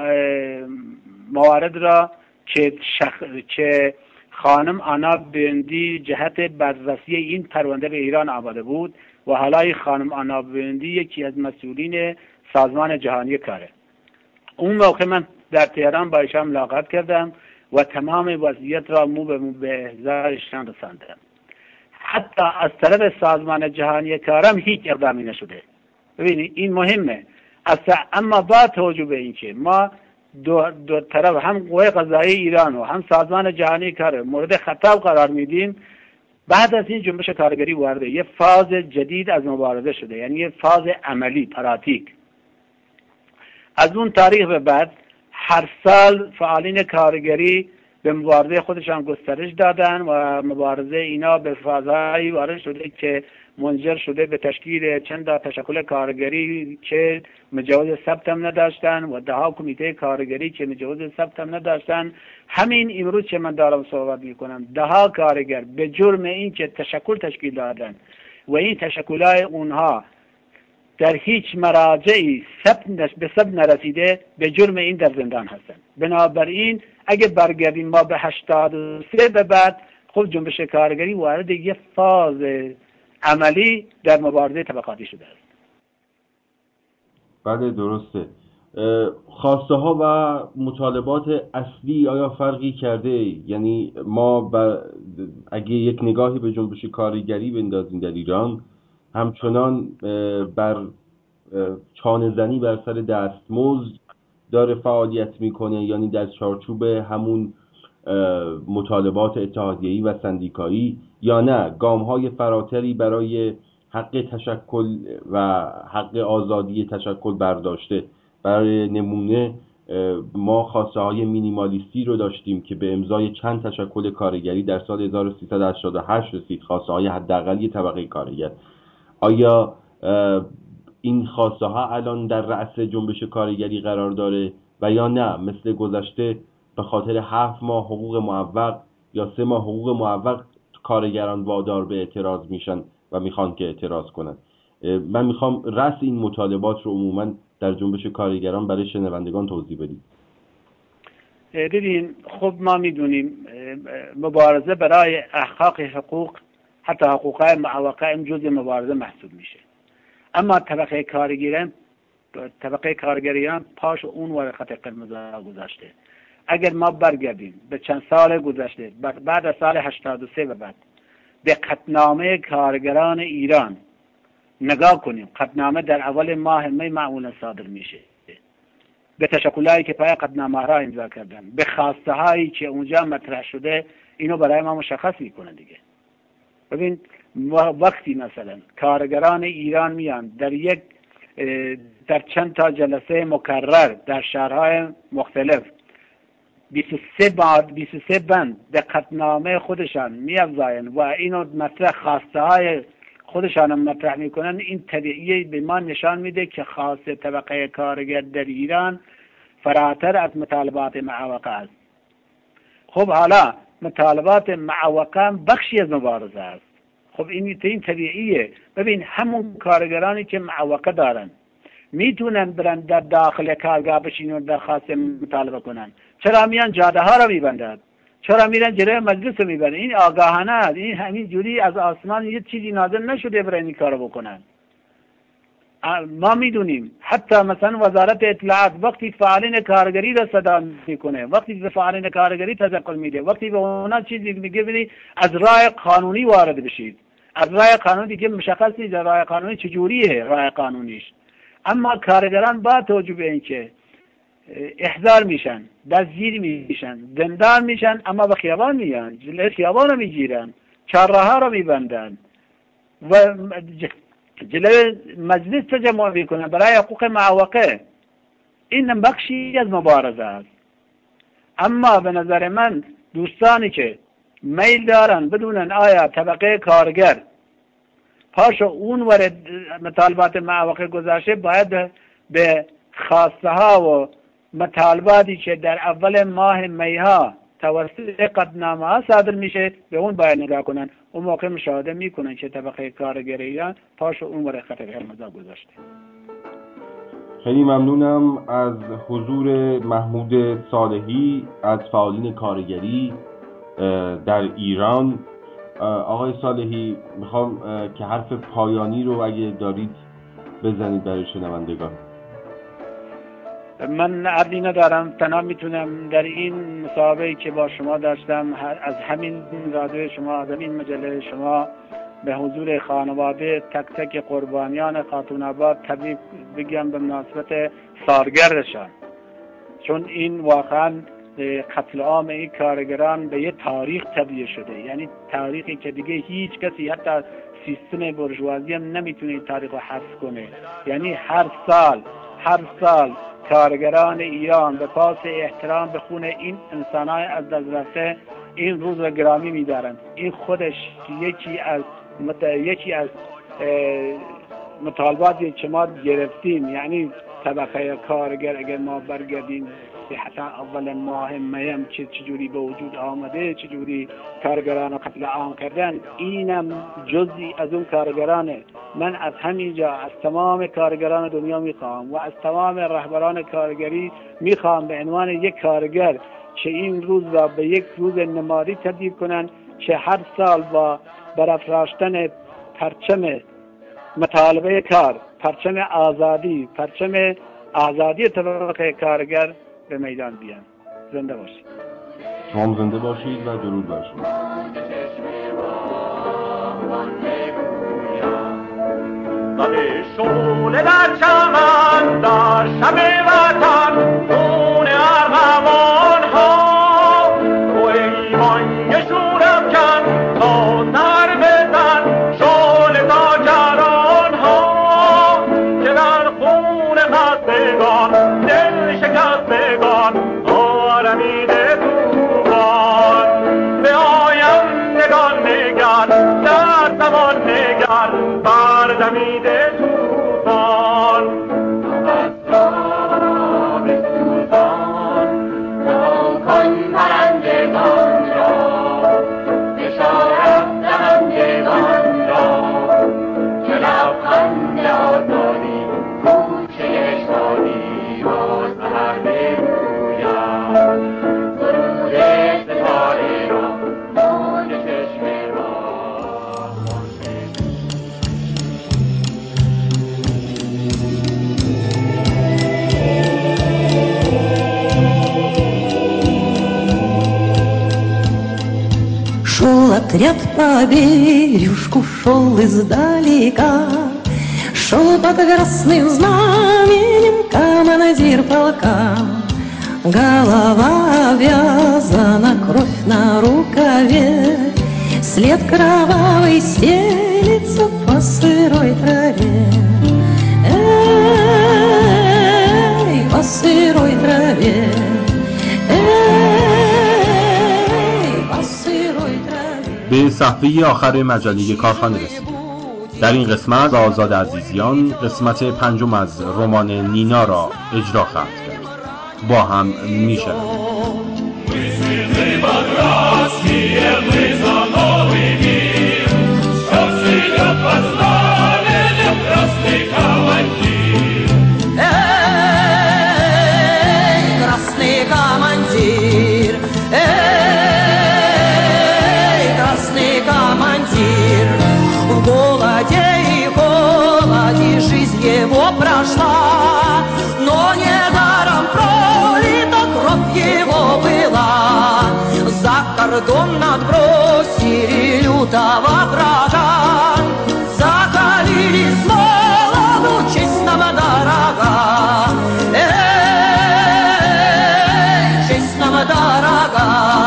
موارد را که شخ... که خانم آنا بندی جهت بررسی این پرونده به ایران آمده بود و حالا این خانم آنا بندی یکی از مسئولین سازمان جهانی کاره. اون موقع من در تهران با ایشان ملاقات کردم و تمام وضعیت را مو به مو به احضارشان رساندم. حتی از طرف سازمان جهانی کارم هیچ اقدامی نشده. ببینید این مهمه. اصلا اما با توجه به اینکه ما دو, دو طرف هم قوه قضایی ایران و هم سازمان جهانی کار مورد خطاب قرار میدیم، بعد از این جنبش کارگری وارد یه فاز جدید از مبارزه شده، یعنی یه فاز عملی پراتیک. از اون تاریخ به بعد هر سال فعالین کارگری به مبارزه خودشان گسترش دادن و مبارزه اینا به فازهایی وارد شده که منجر شده به تشکیل چند تا تشکل کارگری که مجوز ثبت هم نداشتن و ده ها کمیته کارگری که مجوز ثبت هم نداشتن. همین امروز که من دارم صحبت میکنم ده ها کارگر به جرم این که تشکل تشکیل دادن و این تشکلای اونها در هیچ مراجعی ثبت به ثبت نرسیده، به جرم این در زندان هستن. بنابراین اگه برگردیم ما به هشتاد و سه به بعد، خب جنبش کارگری وارد یه فاز عملی در مبارزه طبقاتی شده است. بله درسته. خواسته ها و مطالبات اصلی آیا فرقی کرده؟ یعنی ما بر اگه یک نگاهی به جنبش کارگری بندازیم در ایران، همچنان بر چانه زنی بر سر دستمزد داره فعالیت میکنه، یعنی در چارچوب همون مطالبات اتحادیه‌ای و سندیکایی، یا نه گام‌های فراتری برای حق تشکل و حق آزادی تشکل برداشته؟ برای نمونه ما خواسته های مینیمالیستی رو داشتیم که به امضای چند تشکل کارگری در سال هزار و سیصد و هشتاد و هشت رسید، خواسته های حداقلی طبقه کارگر. آیا این خواسته ها الان در رأس جنبش کارگری قرار داره و یا نه مثل گذشته به خاطر هفت ماه حقوق معوق یا سه ماه حقوق معوق کارگران وادار به اعتراض میشن و میخوان که اعتراض کنن؟ من میخوام رأس این مطالبات رو عموما در جنبش کارگران برای شنوندگان توضیح بدید. ببین، خب ما میدونیم مبارزه برای احقاق حقوق، حتی حقوقهای معوقه، جزء مبارزه محسوب میشه. اما طبقه کارگران طبقه کارگریان پاش اون ور خط قرمز گذاشته. اگر ما برگردیم به چند سال گذشته، بعد از سال هشتاد و سه و بعد، به قطعنامه کارگران ایران نگاه کنیم. قطعنامه در اول ماه می معمولا صادر میشه، به تشکلایی که پای قطعنامه را امضا کردن، به خواسته هایی که اونجا مطرح شده، اینو برای ما مشخص میکنه دیگه. ببین، وقتی مثلا کارگران ایران میان در یک در چند تا جلسه مکرر در شهرهای مختلف بیست و سه بار بیست و سه بند به قطعنامه خودشان میافزاین و اینو مطرح خواسته های خودشان مطرح میکنن، این طبیعی به ما نشان میده که خاصه طبقه کارگر در ایران فراتر از مطالبات معوقه است. خب حالا مطالبات معوقه بخشی از مبارزه است. خب این این طبیعیه. ببین، همون کارگرانی که معوقه دارن میتونن برن در داخل کارگاه بشینن و درخواست مطالبه کنن. چرا میان جاده ها را میبندن؟ چرا میرن جلوی مجلس رو میبرن؟ این آگاهانه است. این همین جوری از آسمان یه چیزی نازل نشده برای این کارو بکنن. ما میدونیم حتی مثلا وزارت اطلاعات وقتی فعالین کارگری را صدا میکنه، وقتی به فعالین کارگری تذکر میده، وقتی به اونا چیزی میگه بدید از راه قانونی وارد بشید. از راه قانونی که مشخص نیست راه قانونی چجوریه راه قانونیش. اما کارگران با توجه به اینکه احضار میشن، دستگیر میشن، زندان میشن، اما به خیابان میان، جلوی خیابان رو میگیرن، چهارراه ها رو میبندن و جلوی مجلس تجمع میکنن برای حقوق معوقه. این بخشی از مبارزه است. اما به نظر من دوستانی که میل دارن بدونن آیا طبقه کارگر پاشو اون ورد مطالبات معوقه گذاشته، باید به خواسته ها و مطالباتی که در اول ماه می ها توسط قطعنامه ها صادر میشه به اون باید نگاه کنن. اون موقع مشاهده میکنن که طبقه کارگر ایران پاشو اون ورد خط قرمز گذاشته. خیلی ممنونم از حضور محمود صالحی از فعالین کارگری در ایران. آقای صالحی، میخوام که حرف پایانی رو اگه دارید بزنید برای شنوندگان. من عرضی ندارم، تنها میتونم در این مصاحبه‌ای که با شما داشتم از همین رادیو شما، از همین مجله شما، به حضور خانواده تک تک قربانیان خاتون آباد تبریک بگم به مناسبت سالگردشان، چون این واقعا قتل عام این کارگران به یه تاریخ تبدیل شده. یعنی تاریخی که دیگه هیچ کسی، حتی سیستم بورژوازی هم نمیتونه این تاریخ رو حذف کنه. یعنی هر سال هر سال کارگران ایران به پاس احترام به خون این انسان‌های از دست رفته این روز رو گرامی می‌دارند. این خودش یکی از مت... یکی از مطالباتی که ما گرفتیم. یعنی طبقه کارگر اگر ما برگردیم حتی اول ماه میم که چجوری به وجود آمده، چجوری کارگران قتل عام کردن، اینم جزئی از اون کارگرانه. من از همینجا از تمام کارگران دنیا میخوام و از تمام رهبران کارگری میخوام به عنوان یک کارگر که این روز را به یک روز نمادی تبدیل کنن، که هر سال با برافراشتن پرچم مطالبه کار، پرچم آزادی، پرچم آزادی طبقه کارگر به میدان بیان. زنده باشید. شما زنده باشید و درود بر شما. زده شعله در چمن در شب وطن خون ارغوان ها، تو ایمان یه شور افکن تا دمیده توفان نوبت را بسوزان رها کن پرندگان را بشارت دهندگان را که لبخند آزادی کوچه شادی با سحر بگوید درود ستاره را موج چشم را Шел отряд по бережку, шел издалека, шел под красным знаменем командир полка. Голова обвязана, кровь на рукаве, след кровавый стелится по сырой траве. Эй, по сырой траве. به صفحه آخر مجله کارخانه رسید. در این قسمت آزاد عزیزیان قسمت پنجم از رمان نینا را اجرا خواهد کرد. با هم میشنویم. В голоде и холоде жизнь его прошла, но недаром пролита кровь его была. За кордон отбросили лютого врага, закалили славу честного дорога. Эй, честного дорога.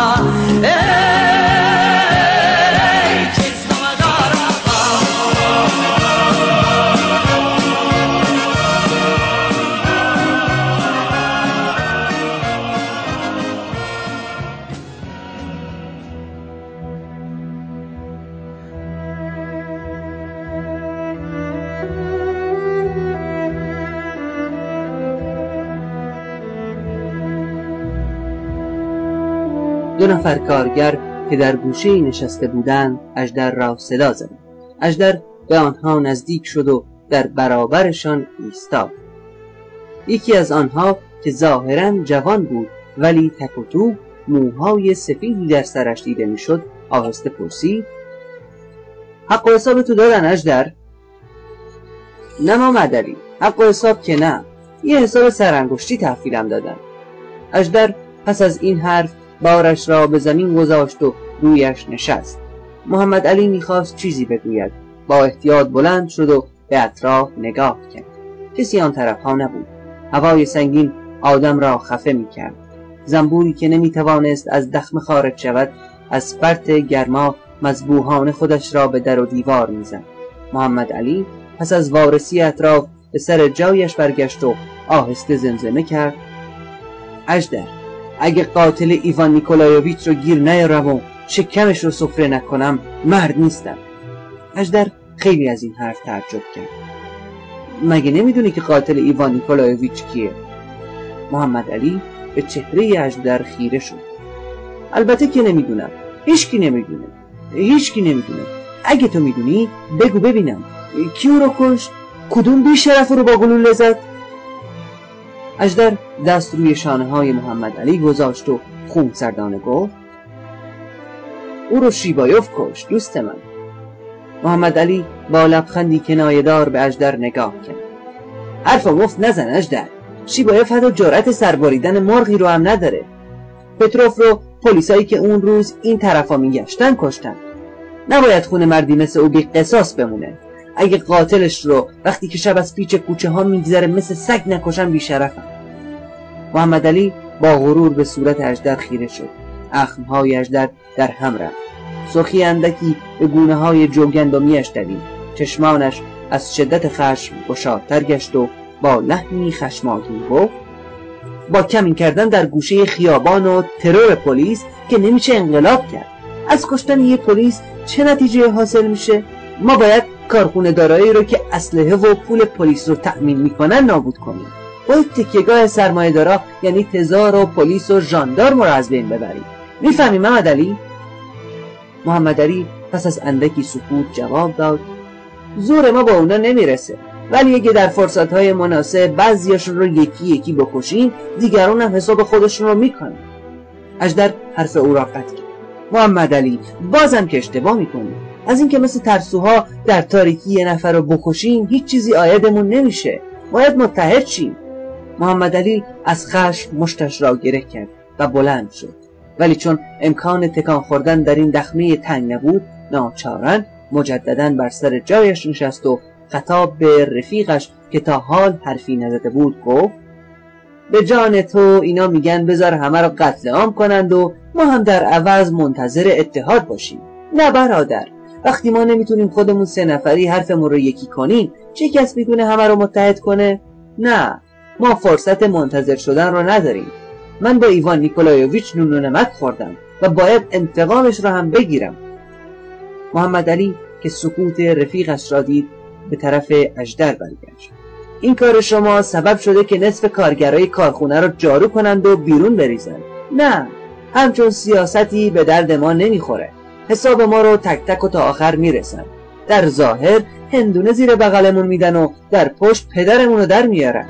دو نفر کارگر که در گوشه نشسته بودند اژدر را صدا زدند. اژدر به آنها نزدیک شد و در برابرشان ایستاد. یکی از آنها که ظاهراً جوان بود ولی تک و توک موهای سفیدی در سرش دیده میشد آهسته پرسید: حق و حساب تو دادن اژدر؟ نه محمد علی، حق و حساب که نه، یه حساب سرانگشتی تحویلم دادن. اژدر پس از این حرف بارش را به زمین گذاشت و رویش نشست. محمد علی میخواست چیزی بگوید، با احتیاط بلند شد و به اطراف نگاه کرد. کسی آن طرف ها نبود. هوای سنگین آدم را خفه میکرد. زنبوری که نمیتوانست از دخمه خارج شود از فرط گرما مذبوحانه خودش را به در و دیوار میزد. محمد علی پس از وارسی اطراف به سر جایش برگشت و آهسته زمزمه کرد: اژدر، اگه قاتل ایوان نیکولایوویچ رو گیر نیارم و شکمش رو سفره نکنم مرد نیستم. اژدر خیلی از این حرف تعجب کرد. مگه نمیدونی که قاتل ایوان نیکولایوویچ کیه؟ محمد علی به چهره اژدر خیره شد. البته که نمیدونم، هیچکی نمیدونه، هیچکی نمیدونه. اگه تو میدونی بگو ببینم کی او رو کشت؟ کدوم بی‌شرف رو با گلوله زد؟ اژدر دست روی شانه های محمد علی گذاشت و خون سردانه گفت: او رو شیبایوف کشت دوست من. محمد علی با لبخندی کنایه‌دار به اژدر نگاه کرد. حرف مفت نزن اژدر، شیبایوف حتی جرأت سرباریدن مرغی رو هم نداره. پتروف رو پلیسایی که اون روز این طرفا میگشتن کشتن. نباید خون مردی مثل او بی قصاص بمونه. اگه قاتلش رو وقتی که شب از پیچ کوچه ها میگذره مثل سگ نکشن بی‌شرفن. محمد علی با غرور به صورت اژدر خیره شد. اخمهای اژدر در هم رفت. سرخی اندکی به گونه های جوگندمیش دوید. چشمانش از شدت خشم گشادتر گشت و با لحنی خشمگین گفت: با کمین کردن در گوشه خیابان و ترور پلیس که نمیشه انقلاب کرد. از کشتن یه پلیس چه نتیجه حاصل میشه؟ ما باید کارخونه دارایی رو که اسلحه و پول پلیس رو تأمین میکنن نابود کنیم. باید تکیهگاه سرمایه دارا یعنی تزار و پلیس و ژاندارم رو از بین ببریم. میفهمی محمد علی؟ محمد علی پس از اندکی سکوت جواب داد: زور ما با اونا نمیرسه، ولی اگه در فرصتهای مناسب بعضیاشون رو یکی یکی بکشیم، دیگران هم حساب خودشون رو میکنن. اژدر حرف او را قطع کرد: محمد علی بازم که اشتباه میکنی. از اینکه مثل ترسوها در تاریکی یه نفر رو بکشیم هیچ چیزی عایدمون نمیشه. باید متحد شیم. محمد علی از خشم مشتش را گره کرد و بلند شد، ولی چون امکان تکان خوردن در این دخمه تنگ نبود، ناچارا مجددا بر سر جایش نشست و خطاب به رفیقش که تا حال حرفی نزده بود گفت: به جان تو اینا میگن بذار همه رو قتل عام کنند و ما هم در عوض منتظر اتحاد باشیم. نه برادر، وقتی ما نمیتونیم خودمون سه نفری حرفمون رو یکی کنیم، چه کس میتونه همه رو متحد کنه؟ نه، ما فرصت منتظر شدن رو نداریم. من با ایوان نیکولایوویچ نون و نمک خوردم و باید انتقامش رو هم بگیرم. محمد علی که سکوت رفیقش را دید به طرف اژدر برگشت: این کار شما سبب شده که نصف کارگرای کارخونه رو جارو کنند و بیرون بریزند. نه، همچون سیاستی به درد ما نمیخوره. حساب ما رو تک تک و تا آخر میرسن. در ظاهر هندونه زیر بغلمون میدن و در پشت پدرمون رو در میارن.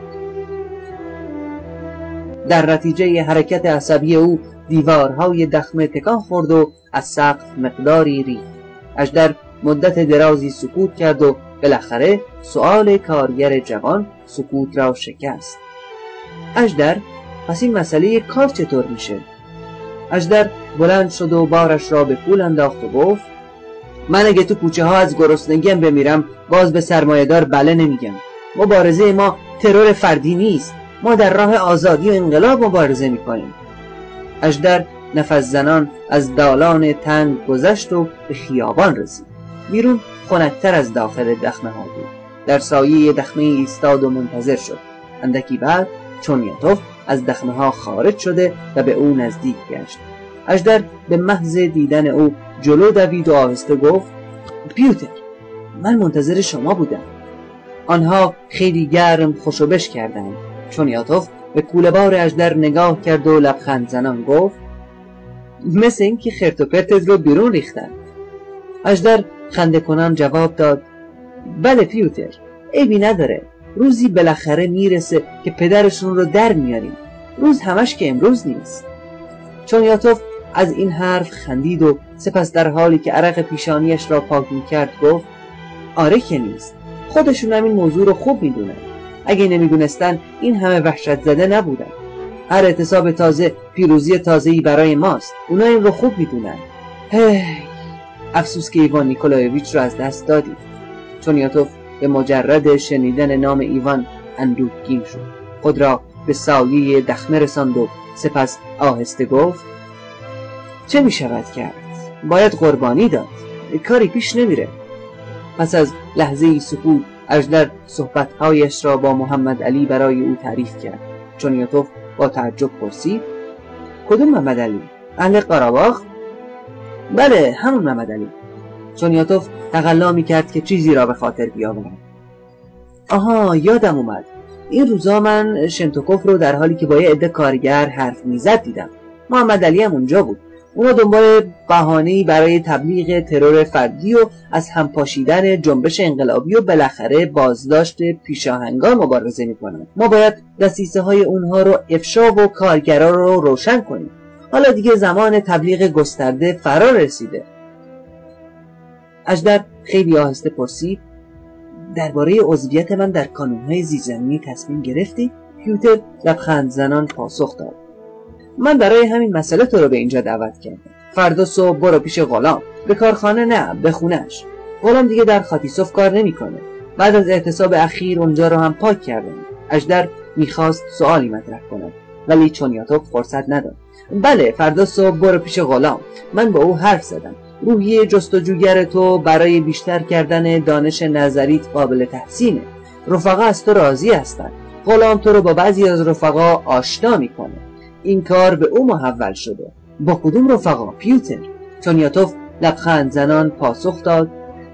در نتیجه حرکت عصبی او دیوارهای دخمه تکان خورد و از سقف مقداری ریخت. اژدر مدت درازی سکوت کرد و بالاخره سؤال کارگر جوان سکوت را شکست: اژدر، پس این مسئله کار چطور میشه؟ اژدر بلند شد و بارش را به پول انداخت و گفت: من اگه تو کوچه ها از گرسنگیم بمیرم باز به سرمایه‌دار بله نمیگم. مبارزه ما ترور فردی نیست، ما در راه آزادی و انقلاب مبارزه میکنیم. اژدر نفس زنان از دالان تنگ گذشت و به خیابان رسید. بیرون خنک‌تر از داخل دخمه ها بود. در سایه دخمه ایستاد و منتظر شد. اندکی بعد چونیاتوف از دخمه ها خارج شده و به او نزدیک گشت. اژدر به محض دیدن او جلو دوید و آهسته گفت: پیوتر، من منتظر شما بودم. آنها خیلی گرم خوشوبش کردند. چونیاتوف به کوله‌بار اژدر نگاه کرد و لبخند زنان گفت: مثل این که خرت و پرتت رو بیرون ریختن. اژدر خنده کنان جواب داد: بله پیوتر، عیبی نداره. روزی بالاخره میرسه که پدرشون رو در میاریم. روز همش که امروز نیست. چونیاتوف از این حرف خندید و سپس در حالی که عرق پیشانیش را پاک میکرد گفت: آره که نیست. خودشون هم این موضوع رو خوب میدونن. اگه نمیدونستن این همه وحشت زده نبودن. هر اعتصاب تازه پیروزی تازه‌ای برای ماست. اونا این رو خوب میدونن. هی، افسوس که ایوان نیکولایوویچ رو از دست دادیم. چونیاتوف به مجرد شنیدن نام ایوان اندوهگین شد. خود را به سایه دخمه رساند و سپس آهسته گفت: چه می شود کرد؟ باید قربانی داد. کاری پیش نمیره. پس از لحظه‌ای سکوت اژدر صحبت‌هایش را با محمد علی برای او تعریف کرد. چونیاتوف با تعجب پرسید: کدوم محمد علی؟ اهل قره‌باغ؟ بله، همون محمد علی. چونیاتوف تقلا می‌کرد که چیزی را به خاطر بیاورد. آها، یادم اومد. این روزا من شنتوکوف رو در حالی که با یه عده کارگر حرف میزد دیدم. محمد علی هم اونجا بود. اونا دنبال بهانه‌ای برای تبلیغ ترور فردی و از هم پاشیدن جنبش انقلابی و بالاخره بازداشت پیشاهنگان مبارزه میکنن. ما باید دسیسه های اونها رو افشا و کارگرا رو روشن کنیم. حالا دیگه زمان تبلیغ گسترده فرا رسیده. اژدر خیلی آهسته پرسید: درباره عضویت من در کانون‌های زیرزمینی تصمیم گرفتی؟ پیوتر لبخند زنان پاسخ داد: من برای همین مسئله تو رو به اینجا دعوت کردم. فردا صبح برو پیش غلام. به کارخانه نه، به خونه‌اش. غلام دیگه در خاتیسوف کار نمیکنه. بعد از اعتصاب اخیر اونجا رو هم پاک کردن. اژدر میخواست سوالی مطرح کند ولی چونیاتوف فرصت نداد. بله، فردا صبح برو پیش غلام. من با او حرف زدم. روحیه جستجوگر تو برای بیشتر کردن دانش نظریت قابل تحسینه. رفقا از تو راضی هستن. غلام تو رو با بعضی از رفقا آشنا میکنه. این کار به او محول شده. با کدوم رفقا پیوتر؟ چونیاتوف لبخند زنان پاسخ داد: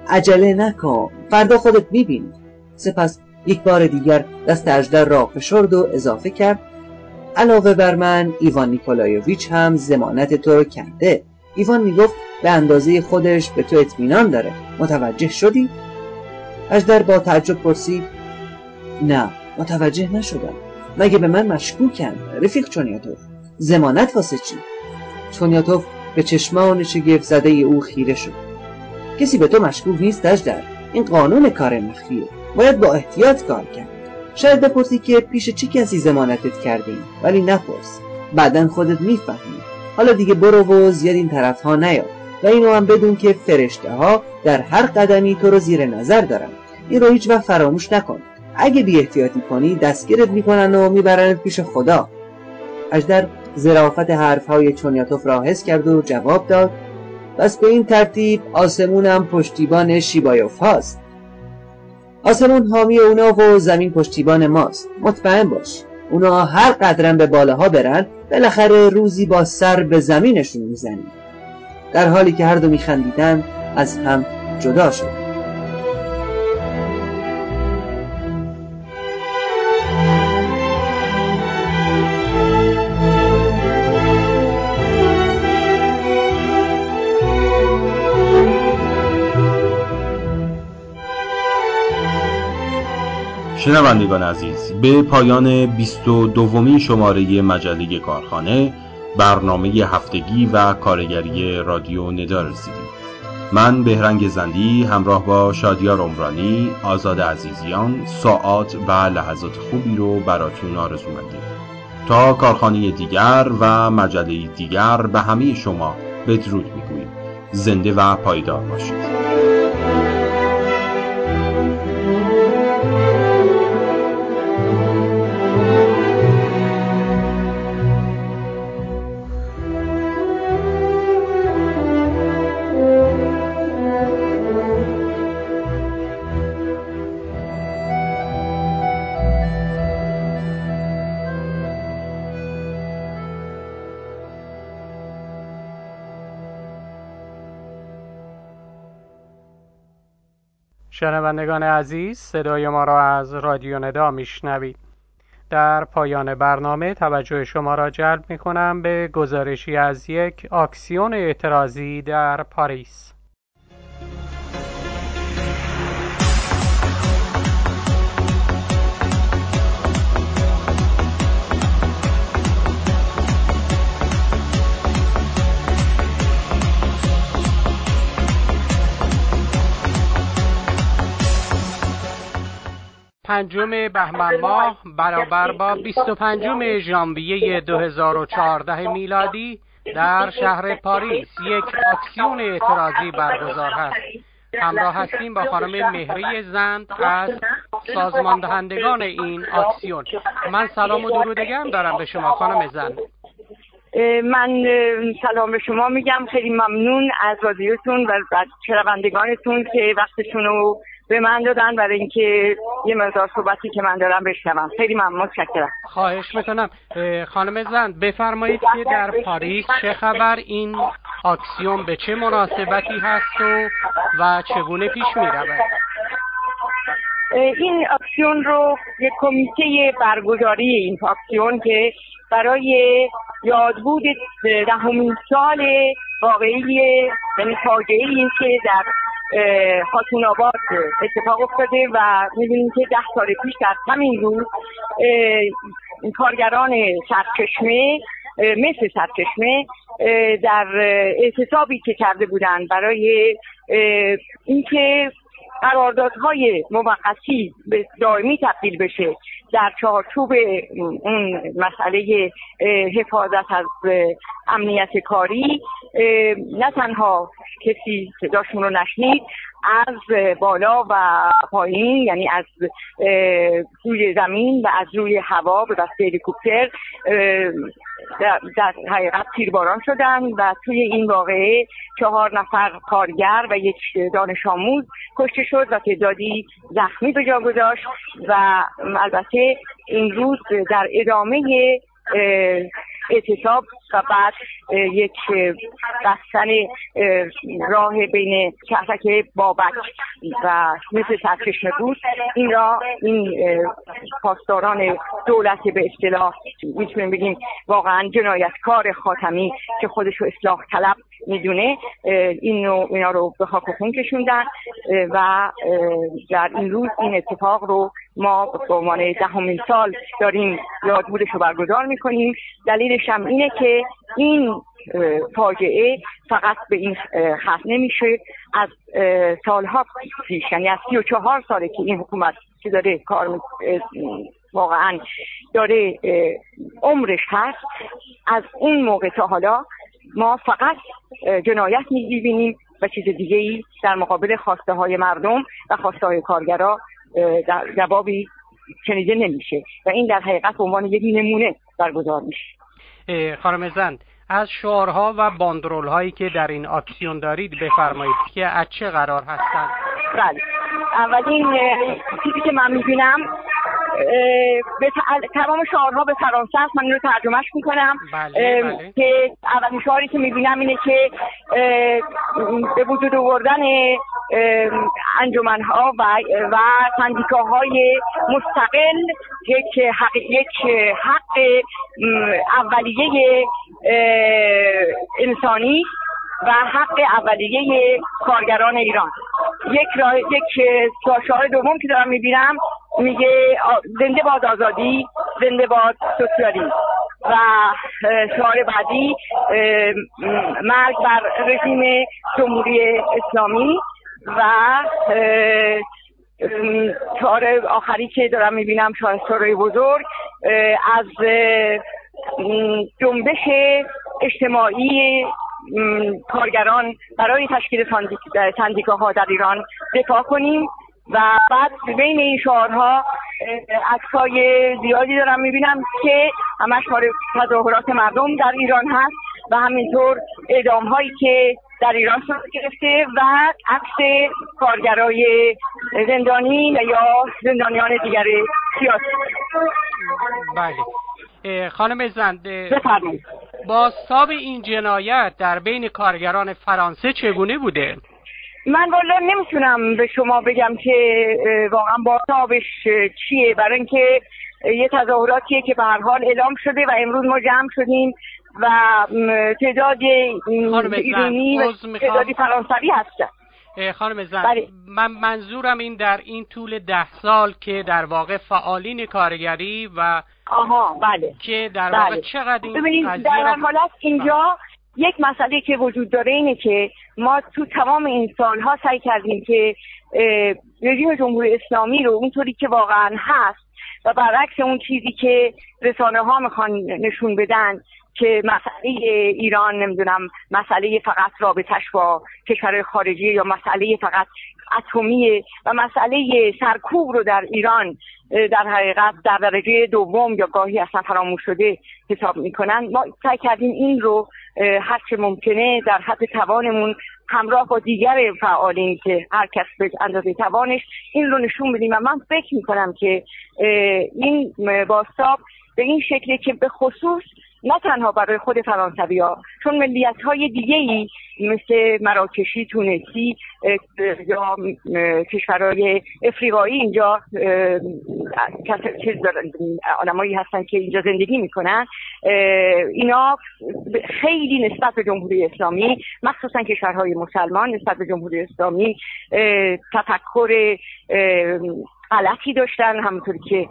عجله نکن، فردا خودت میبینی. سپس یک بار دیگر دست اژدر را فشرد و اضافه کرد: علاوه بر من ایوان نیکولایوویچ هم ضمانت تو رو کرده. ایوان میگفت به اندازه خودش به تو اطمینان داره. متوجه شدی؟ اژدر با تعجب پرسید: نه، متوجه نشدم. مگه به من مشکوکن رفیق چونیاتوف؟ ضمانت واسه چی؟ چونیاتوف به چشمان شگفت زده او خیره شد. کسی به تو مشکوک نیست اژدر. این قانون کار مخفیه. باید با احتیاط کار کرد. شاید بپرسی که پیش چه کسی ضمانتت کرده ای، ولی نپرس. بعدن خودت میفهمی. حالا دیگه برو و زیاد این طرف ها نیا. و اینو هم بدون که فرشته ها در هر قدمی تو رو زیر نظر دارن. این رو هیچ وقت فراموش نکن. اگه بی احتیاطی کنی دستگیرت میکنن و میبرنت پیش خدا. اژدر ظرافت حرفهای چونیاتوف را حس کرد و جواب داد: بس به این ترتیب آسمونم پشتیبان شیبایوف هاست. آسمون حامی اونا و زمین پشتیبان ماست. مطمئن باش اونا هر قدرم به بالاها برن بالاخره روزی با سر به زمینشون میزنی. در حالی که هر دو میخندیدن از هم جدا شد. شنوندگان عزیز، به پایان بیست و دومین شماره مجله کارخانه، برنامه هفتگی و کارگری رادیو ندا رسیدیم. من بهرنگ زندی همراه با شادیار عمرانی، آزاد عزیزیان ساعات و لحظات خوبی رو براتون آرزو مندیم. تا کارخانه دیگر و مجله دیگر به همه شما بدرود میگوییم. زنده و پایدار باشید. شنوندگان عزیز، صدای ما را از رادیو ندا میشنوید. در پایان برنامه توجه شما را جلب میکنم به گزارشی از یک آکسیون اعتراضی در پاریس. پنجم بهمن ماه برابر با بیست و پنجم ژانویه دو هزار و چهارده میلادی در شهر پاریس یک آکسیون اعتراضی برگزار هست. همراه هستیم با خانم مهری زند از سازمان دهندگان این آکسیون. من سلام و درود گرم دارم به شما خانم زند. من سلام به شما میگم. خیلی ممنون از رادیوتون و از شنوندگانتون که وقتشون رو به من دادن برای اینکه یه مقدار صحبتی که من دارم بشنوم. خیلی ممنون، متشکرم. خواهش میکنم. خانم زند بفرمایید که در پاریس چه خبر، این آکسیون به چه مناسبتی هست و و چگونه پیش میرود؟ این آکسیون رو یک کمیته برگزاری این آکسیون که برای یادبود دهمین سال واقعی یعنی فاجعه‌ای که در خاتون آباد اتفاق افتاده و می‌بینیم که ده سال پیش در همین روز کارگران سرچشمه مثل سرچشمه در اعتصابی که کرده بودند برای اینکه قراردادهای موقتی به دائمی تبدیل بشه در چارچوب اون مسئله حفاظت از امنیت کاری، نه تنها کسی صداشون رو نشنید، از بالا و پایین، یعنی از روی زمین و از روی هوا به واسطه هلیکوپتر در حقیقت تیرباران شدن و توی این واقعه چهار نفر کارگر و یک دانش آموز کشته شد و تعدادی زخمی به جا گذاشت. و البته این روز در ادامه اعتصاب و بعد یک بستن راه بین کهرک بابک و مثل سرچشمه بود. این را این پاسداران دولت به اصطلاح میتونیم بگیم واقعا جنایتکار خاتمی که خودشو اصلاح طلب میدونه، اینو اینا رو به خاک و خون کشوندن و در این روز این اتفاق رو ما به عنوان دهمین سال داریم یادبودش رو برگزار میکنیم. دلیلش هم اینه که این فاجعه فقط به این ختم نمیشه. از سالها پیش، یعنی از سی و چهار ساله که این حکومت که داره کار واقعا داره عمرش هست، از اون موقع تا حالا ما فقط جنایت می‌بینیم و چیز دیگه‌ای در مقابل خواسته های مردم و خواسته های کارگرها در جوابی شنیده نمیشه و این در حقیقت به عنوان یک نمونه برگزار میشه. خانم زند، از شعارها و باندرول هایی که در این اکسیون دارید بفرمایید که از چه قرار هستند؟ بله، اولین چیزی که من میبینم به تمام شعارها به فرانسه است. من این رو ترجمهش میکنم. بله، بله. که اولین شعاری که میبینم اینه که به وجود آوردن انجمنها و و سندیکاهای مستقل یک حق یک حق اولیه انسانی و حق اولیه کارگران ایران. یک راه یک شعار دوم که دارم میبینم میگه زنده باد آزادی، زنده باد سوسیالیسم و شعار بعدی مرگ بر رژیم جمهوری اسلامی و شعار آخری که دارم میبینم شعار بزرگ از جنبش اجتماعی کارگران برای تشکیل سندیکاها در ایران دفاع کنیم و بعد بین این شعارها عکس‌های زیادی دارم میبینم که همش مال تظاهرات مردم در ایران هست و همینطور اعدام‌هایی که در ایران صورت گرفته و عکس کارگرای زندانی و یا زندانیان دیگر سیاسی. بله. خانم زند، بفرمایید. بازتاب این جنایت در بین کارگران فرانسه چگونه بوده؟ من والا نمیتونم به شما بگم که واقعا بازتابش چیه، برای اینکه یه تظاهراتیه که به هر حال اعلام شده و امروز ما جمع شدیم و تعداد ایرانی و تعدادی فرانسوی هستن. خانم زند، بله. من منظورم این در این طول ده سال که در واقع فعالین کارگری و آها بله که در واقع بله. چقدر این ببینید در هر حالت اینجا یک مسئله که وجود داره اینه که ما تو تمام این سالها سعی کردیم که رژیم جمهوری اسلامی رو اونطوری که واقعا هست و برعکس اون چیزی که رسانه ها میخوان نشون بدن که مسئله ایران نمیدونم مسئله فقط رابطش با کشورهای خارجی یا مسئله فقط اتمیه و مسئله سرکوب رو در ایران در حقیقت در درجه دوم یا گاهی اصلا فراموش شده حساب میکنن. ما سعی کردیم این رو هر چه ممکنه در حد توانمون همراه با دیگر فعالین که هر کس به اندازه توانش این رو نشون بدیم و من فکر میکنم که این بازتاب به این شکلی که به خصوص نه تنها برای خود فرانسوی ها، چون ملیت های دیگه ای مثل مراکشی، تونسی یا کشورهای افریقایی اینجا آدمایی هستن که اینجا زندگی میکنن، اینا خیلی نسبت به جمهوری اسلامی مخصوصا کشورهای مسلمان نسبت به جمهوری اسلامی تفکر غلطی داشتن، همونطوری که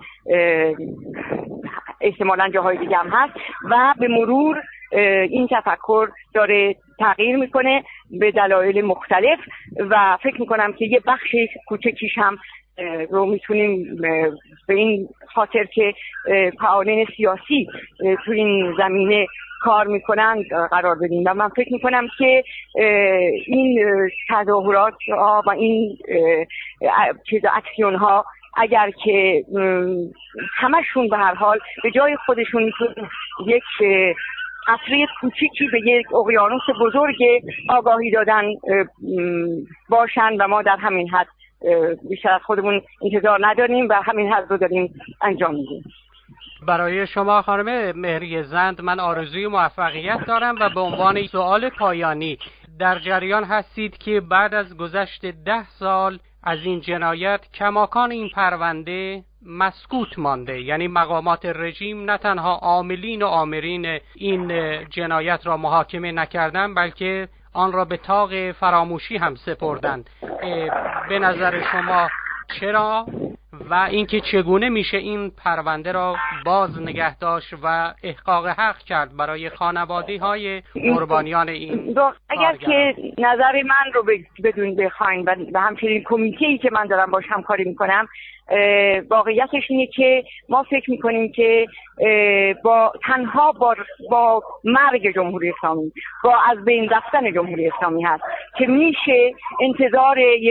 احتمالاً جاهای دیگه هم هست و به مرور این تفکر داره تغییر میکنه به دلایل مختلف و فکر میکنم که یه بخش کوچکیش هم رو میتونیم به این خاطر که فعالین سیاسی تو این زمینه کار میکنن قرار بدیم و من فکر میکنم که این تظاهرات و این چیز اکسیون ها اگر که همشون به هر حال به جای خودشون میتونن یک قطره کوچیکی به یک اقیانوس بزرگ آگاهی دادن باشن و ما در همین حد بیشتر از خودمون انتظار نداریم و همین حد رو داریم انجام میدیم. برای شما خانم مهری زند من آرزوی موفقیت دارم و به عنوان سوال پایانی در جریان هستید که بعد از گذشت ده سال از این جنایت کماکان این پرونده مسکوت مانده، یعنی مقامات رژیم نه تنها عاملین و آمرین این جنایت را محاکمه نکردند بلکه آن را به طاق فراموشی هم سپردند. به نظر شما چرا و اینکه چگونه میشه این پرونده را باز نگه داشت و احقاق حق کرد برای خانواده‌های قربانیان این؟ اگر که نظر من رو بدون بخواین و همچنین کمیته‌ای که من دارم باش همکاری میکنم، واقعیتش اینه که ما فکر میکنیم که با تنها با, با مرگ جمهوری اسلامی، با از بین رفتن جمهوری اسلامی هست که میشه انتظار یک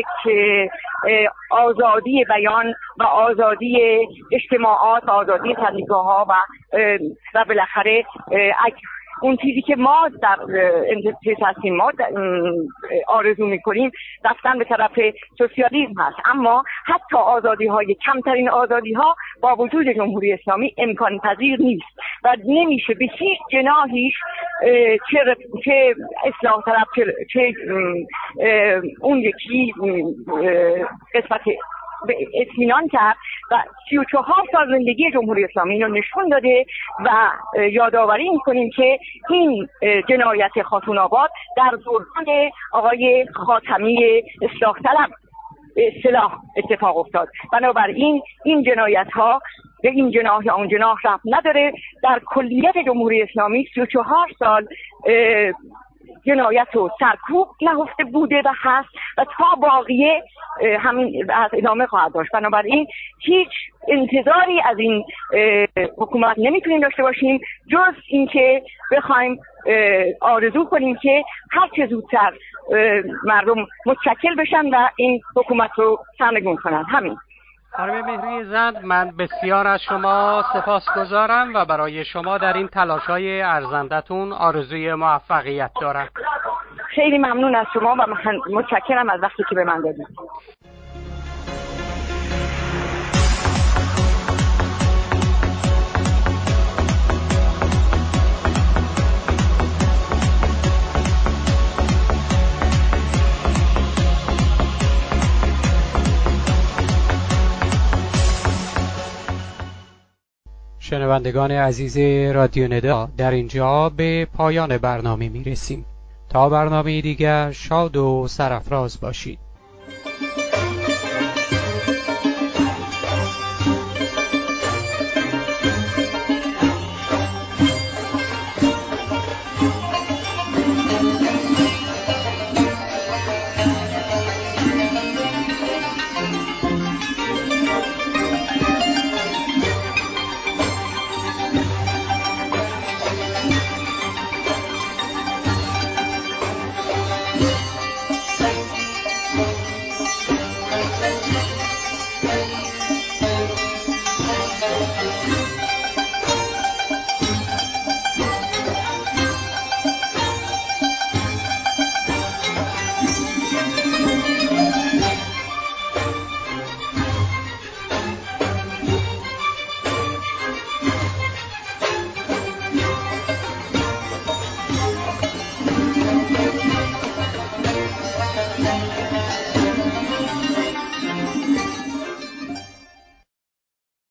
آزادی بیان و آزادی اجتماعات و آزادی تبلیغات‌ها و و بالاخره اون چیزی که ما در انتظار هستیم، ما آرزو میکنیم رفتن به طرف سوسیالیسم هست. اما حتی آزادی های کمترین آزادی ها با وجود جمهوری اسلامی امکان پذیر نیست و نمیشه به هیچ جناحیش چه, چه اصلاح طلب چه, چه اون یکی قسمت به اطمینان کرد و سی و چهار سال زندگی جمهوری اسلامی اینو نشون داده و یادآوری میکنیم که این جنایت خاتون آباد در دوران آقای خاتمی اصلاح طلب به اصطلاح اتفاق افتاد. بنابراین این جنایت ها به این جناح یا اون جناح ربط نداره. در کلیت جمهوری اسلامی سی و چهار سال جنایت و سرکوب نهفته بوده و هست و تا باقیه همین از ادامه خواهد داشت. بنابراین هیچ انتظاری از این حکومت نمیتونیم داشته باشیم جز اینکه بخوایم آرزو کنیم که هر چه زودتر مردم متشکل بشن و این حکومت رو سرنگون کنن. همین. خانم مهری زند، من بسیار از شما سپاسگزارم و برای شما در این تلاش‌های ارزندتون آرزوی موفقیت دارم. خیلی ممنون از شما و متشکرم از وقتی که به من دادید. شنوندگان عزیز رادیو ندا، در اینجا به پایان برنامه می رسیم. تا برنامه دیگر شاد و سرافراز باشید.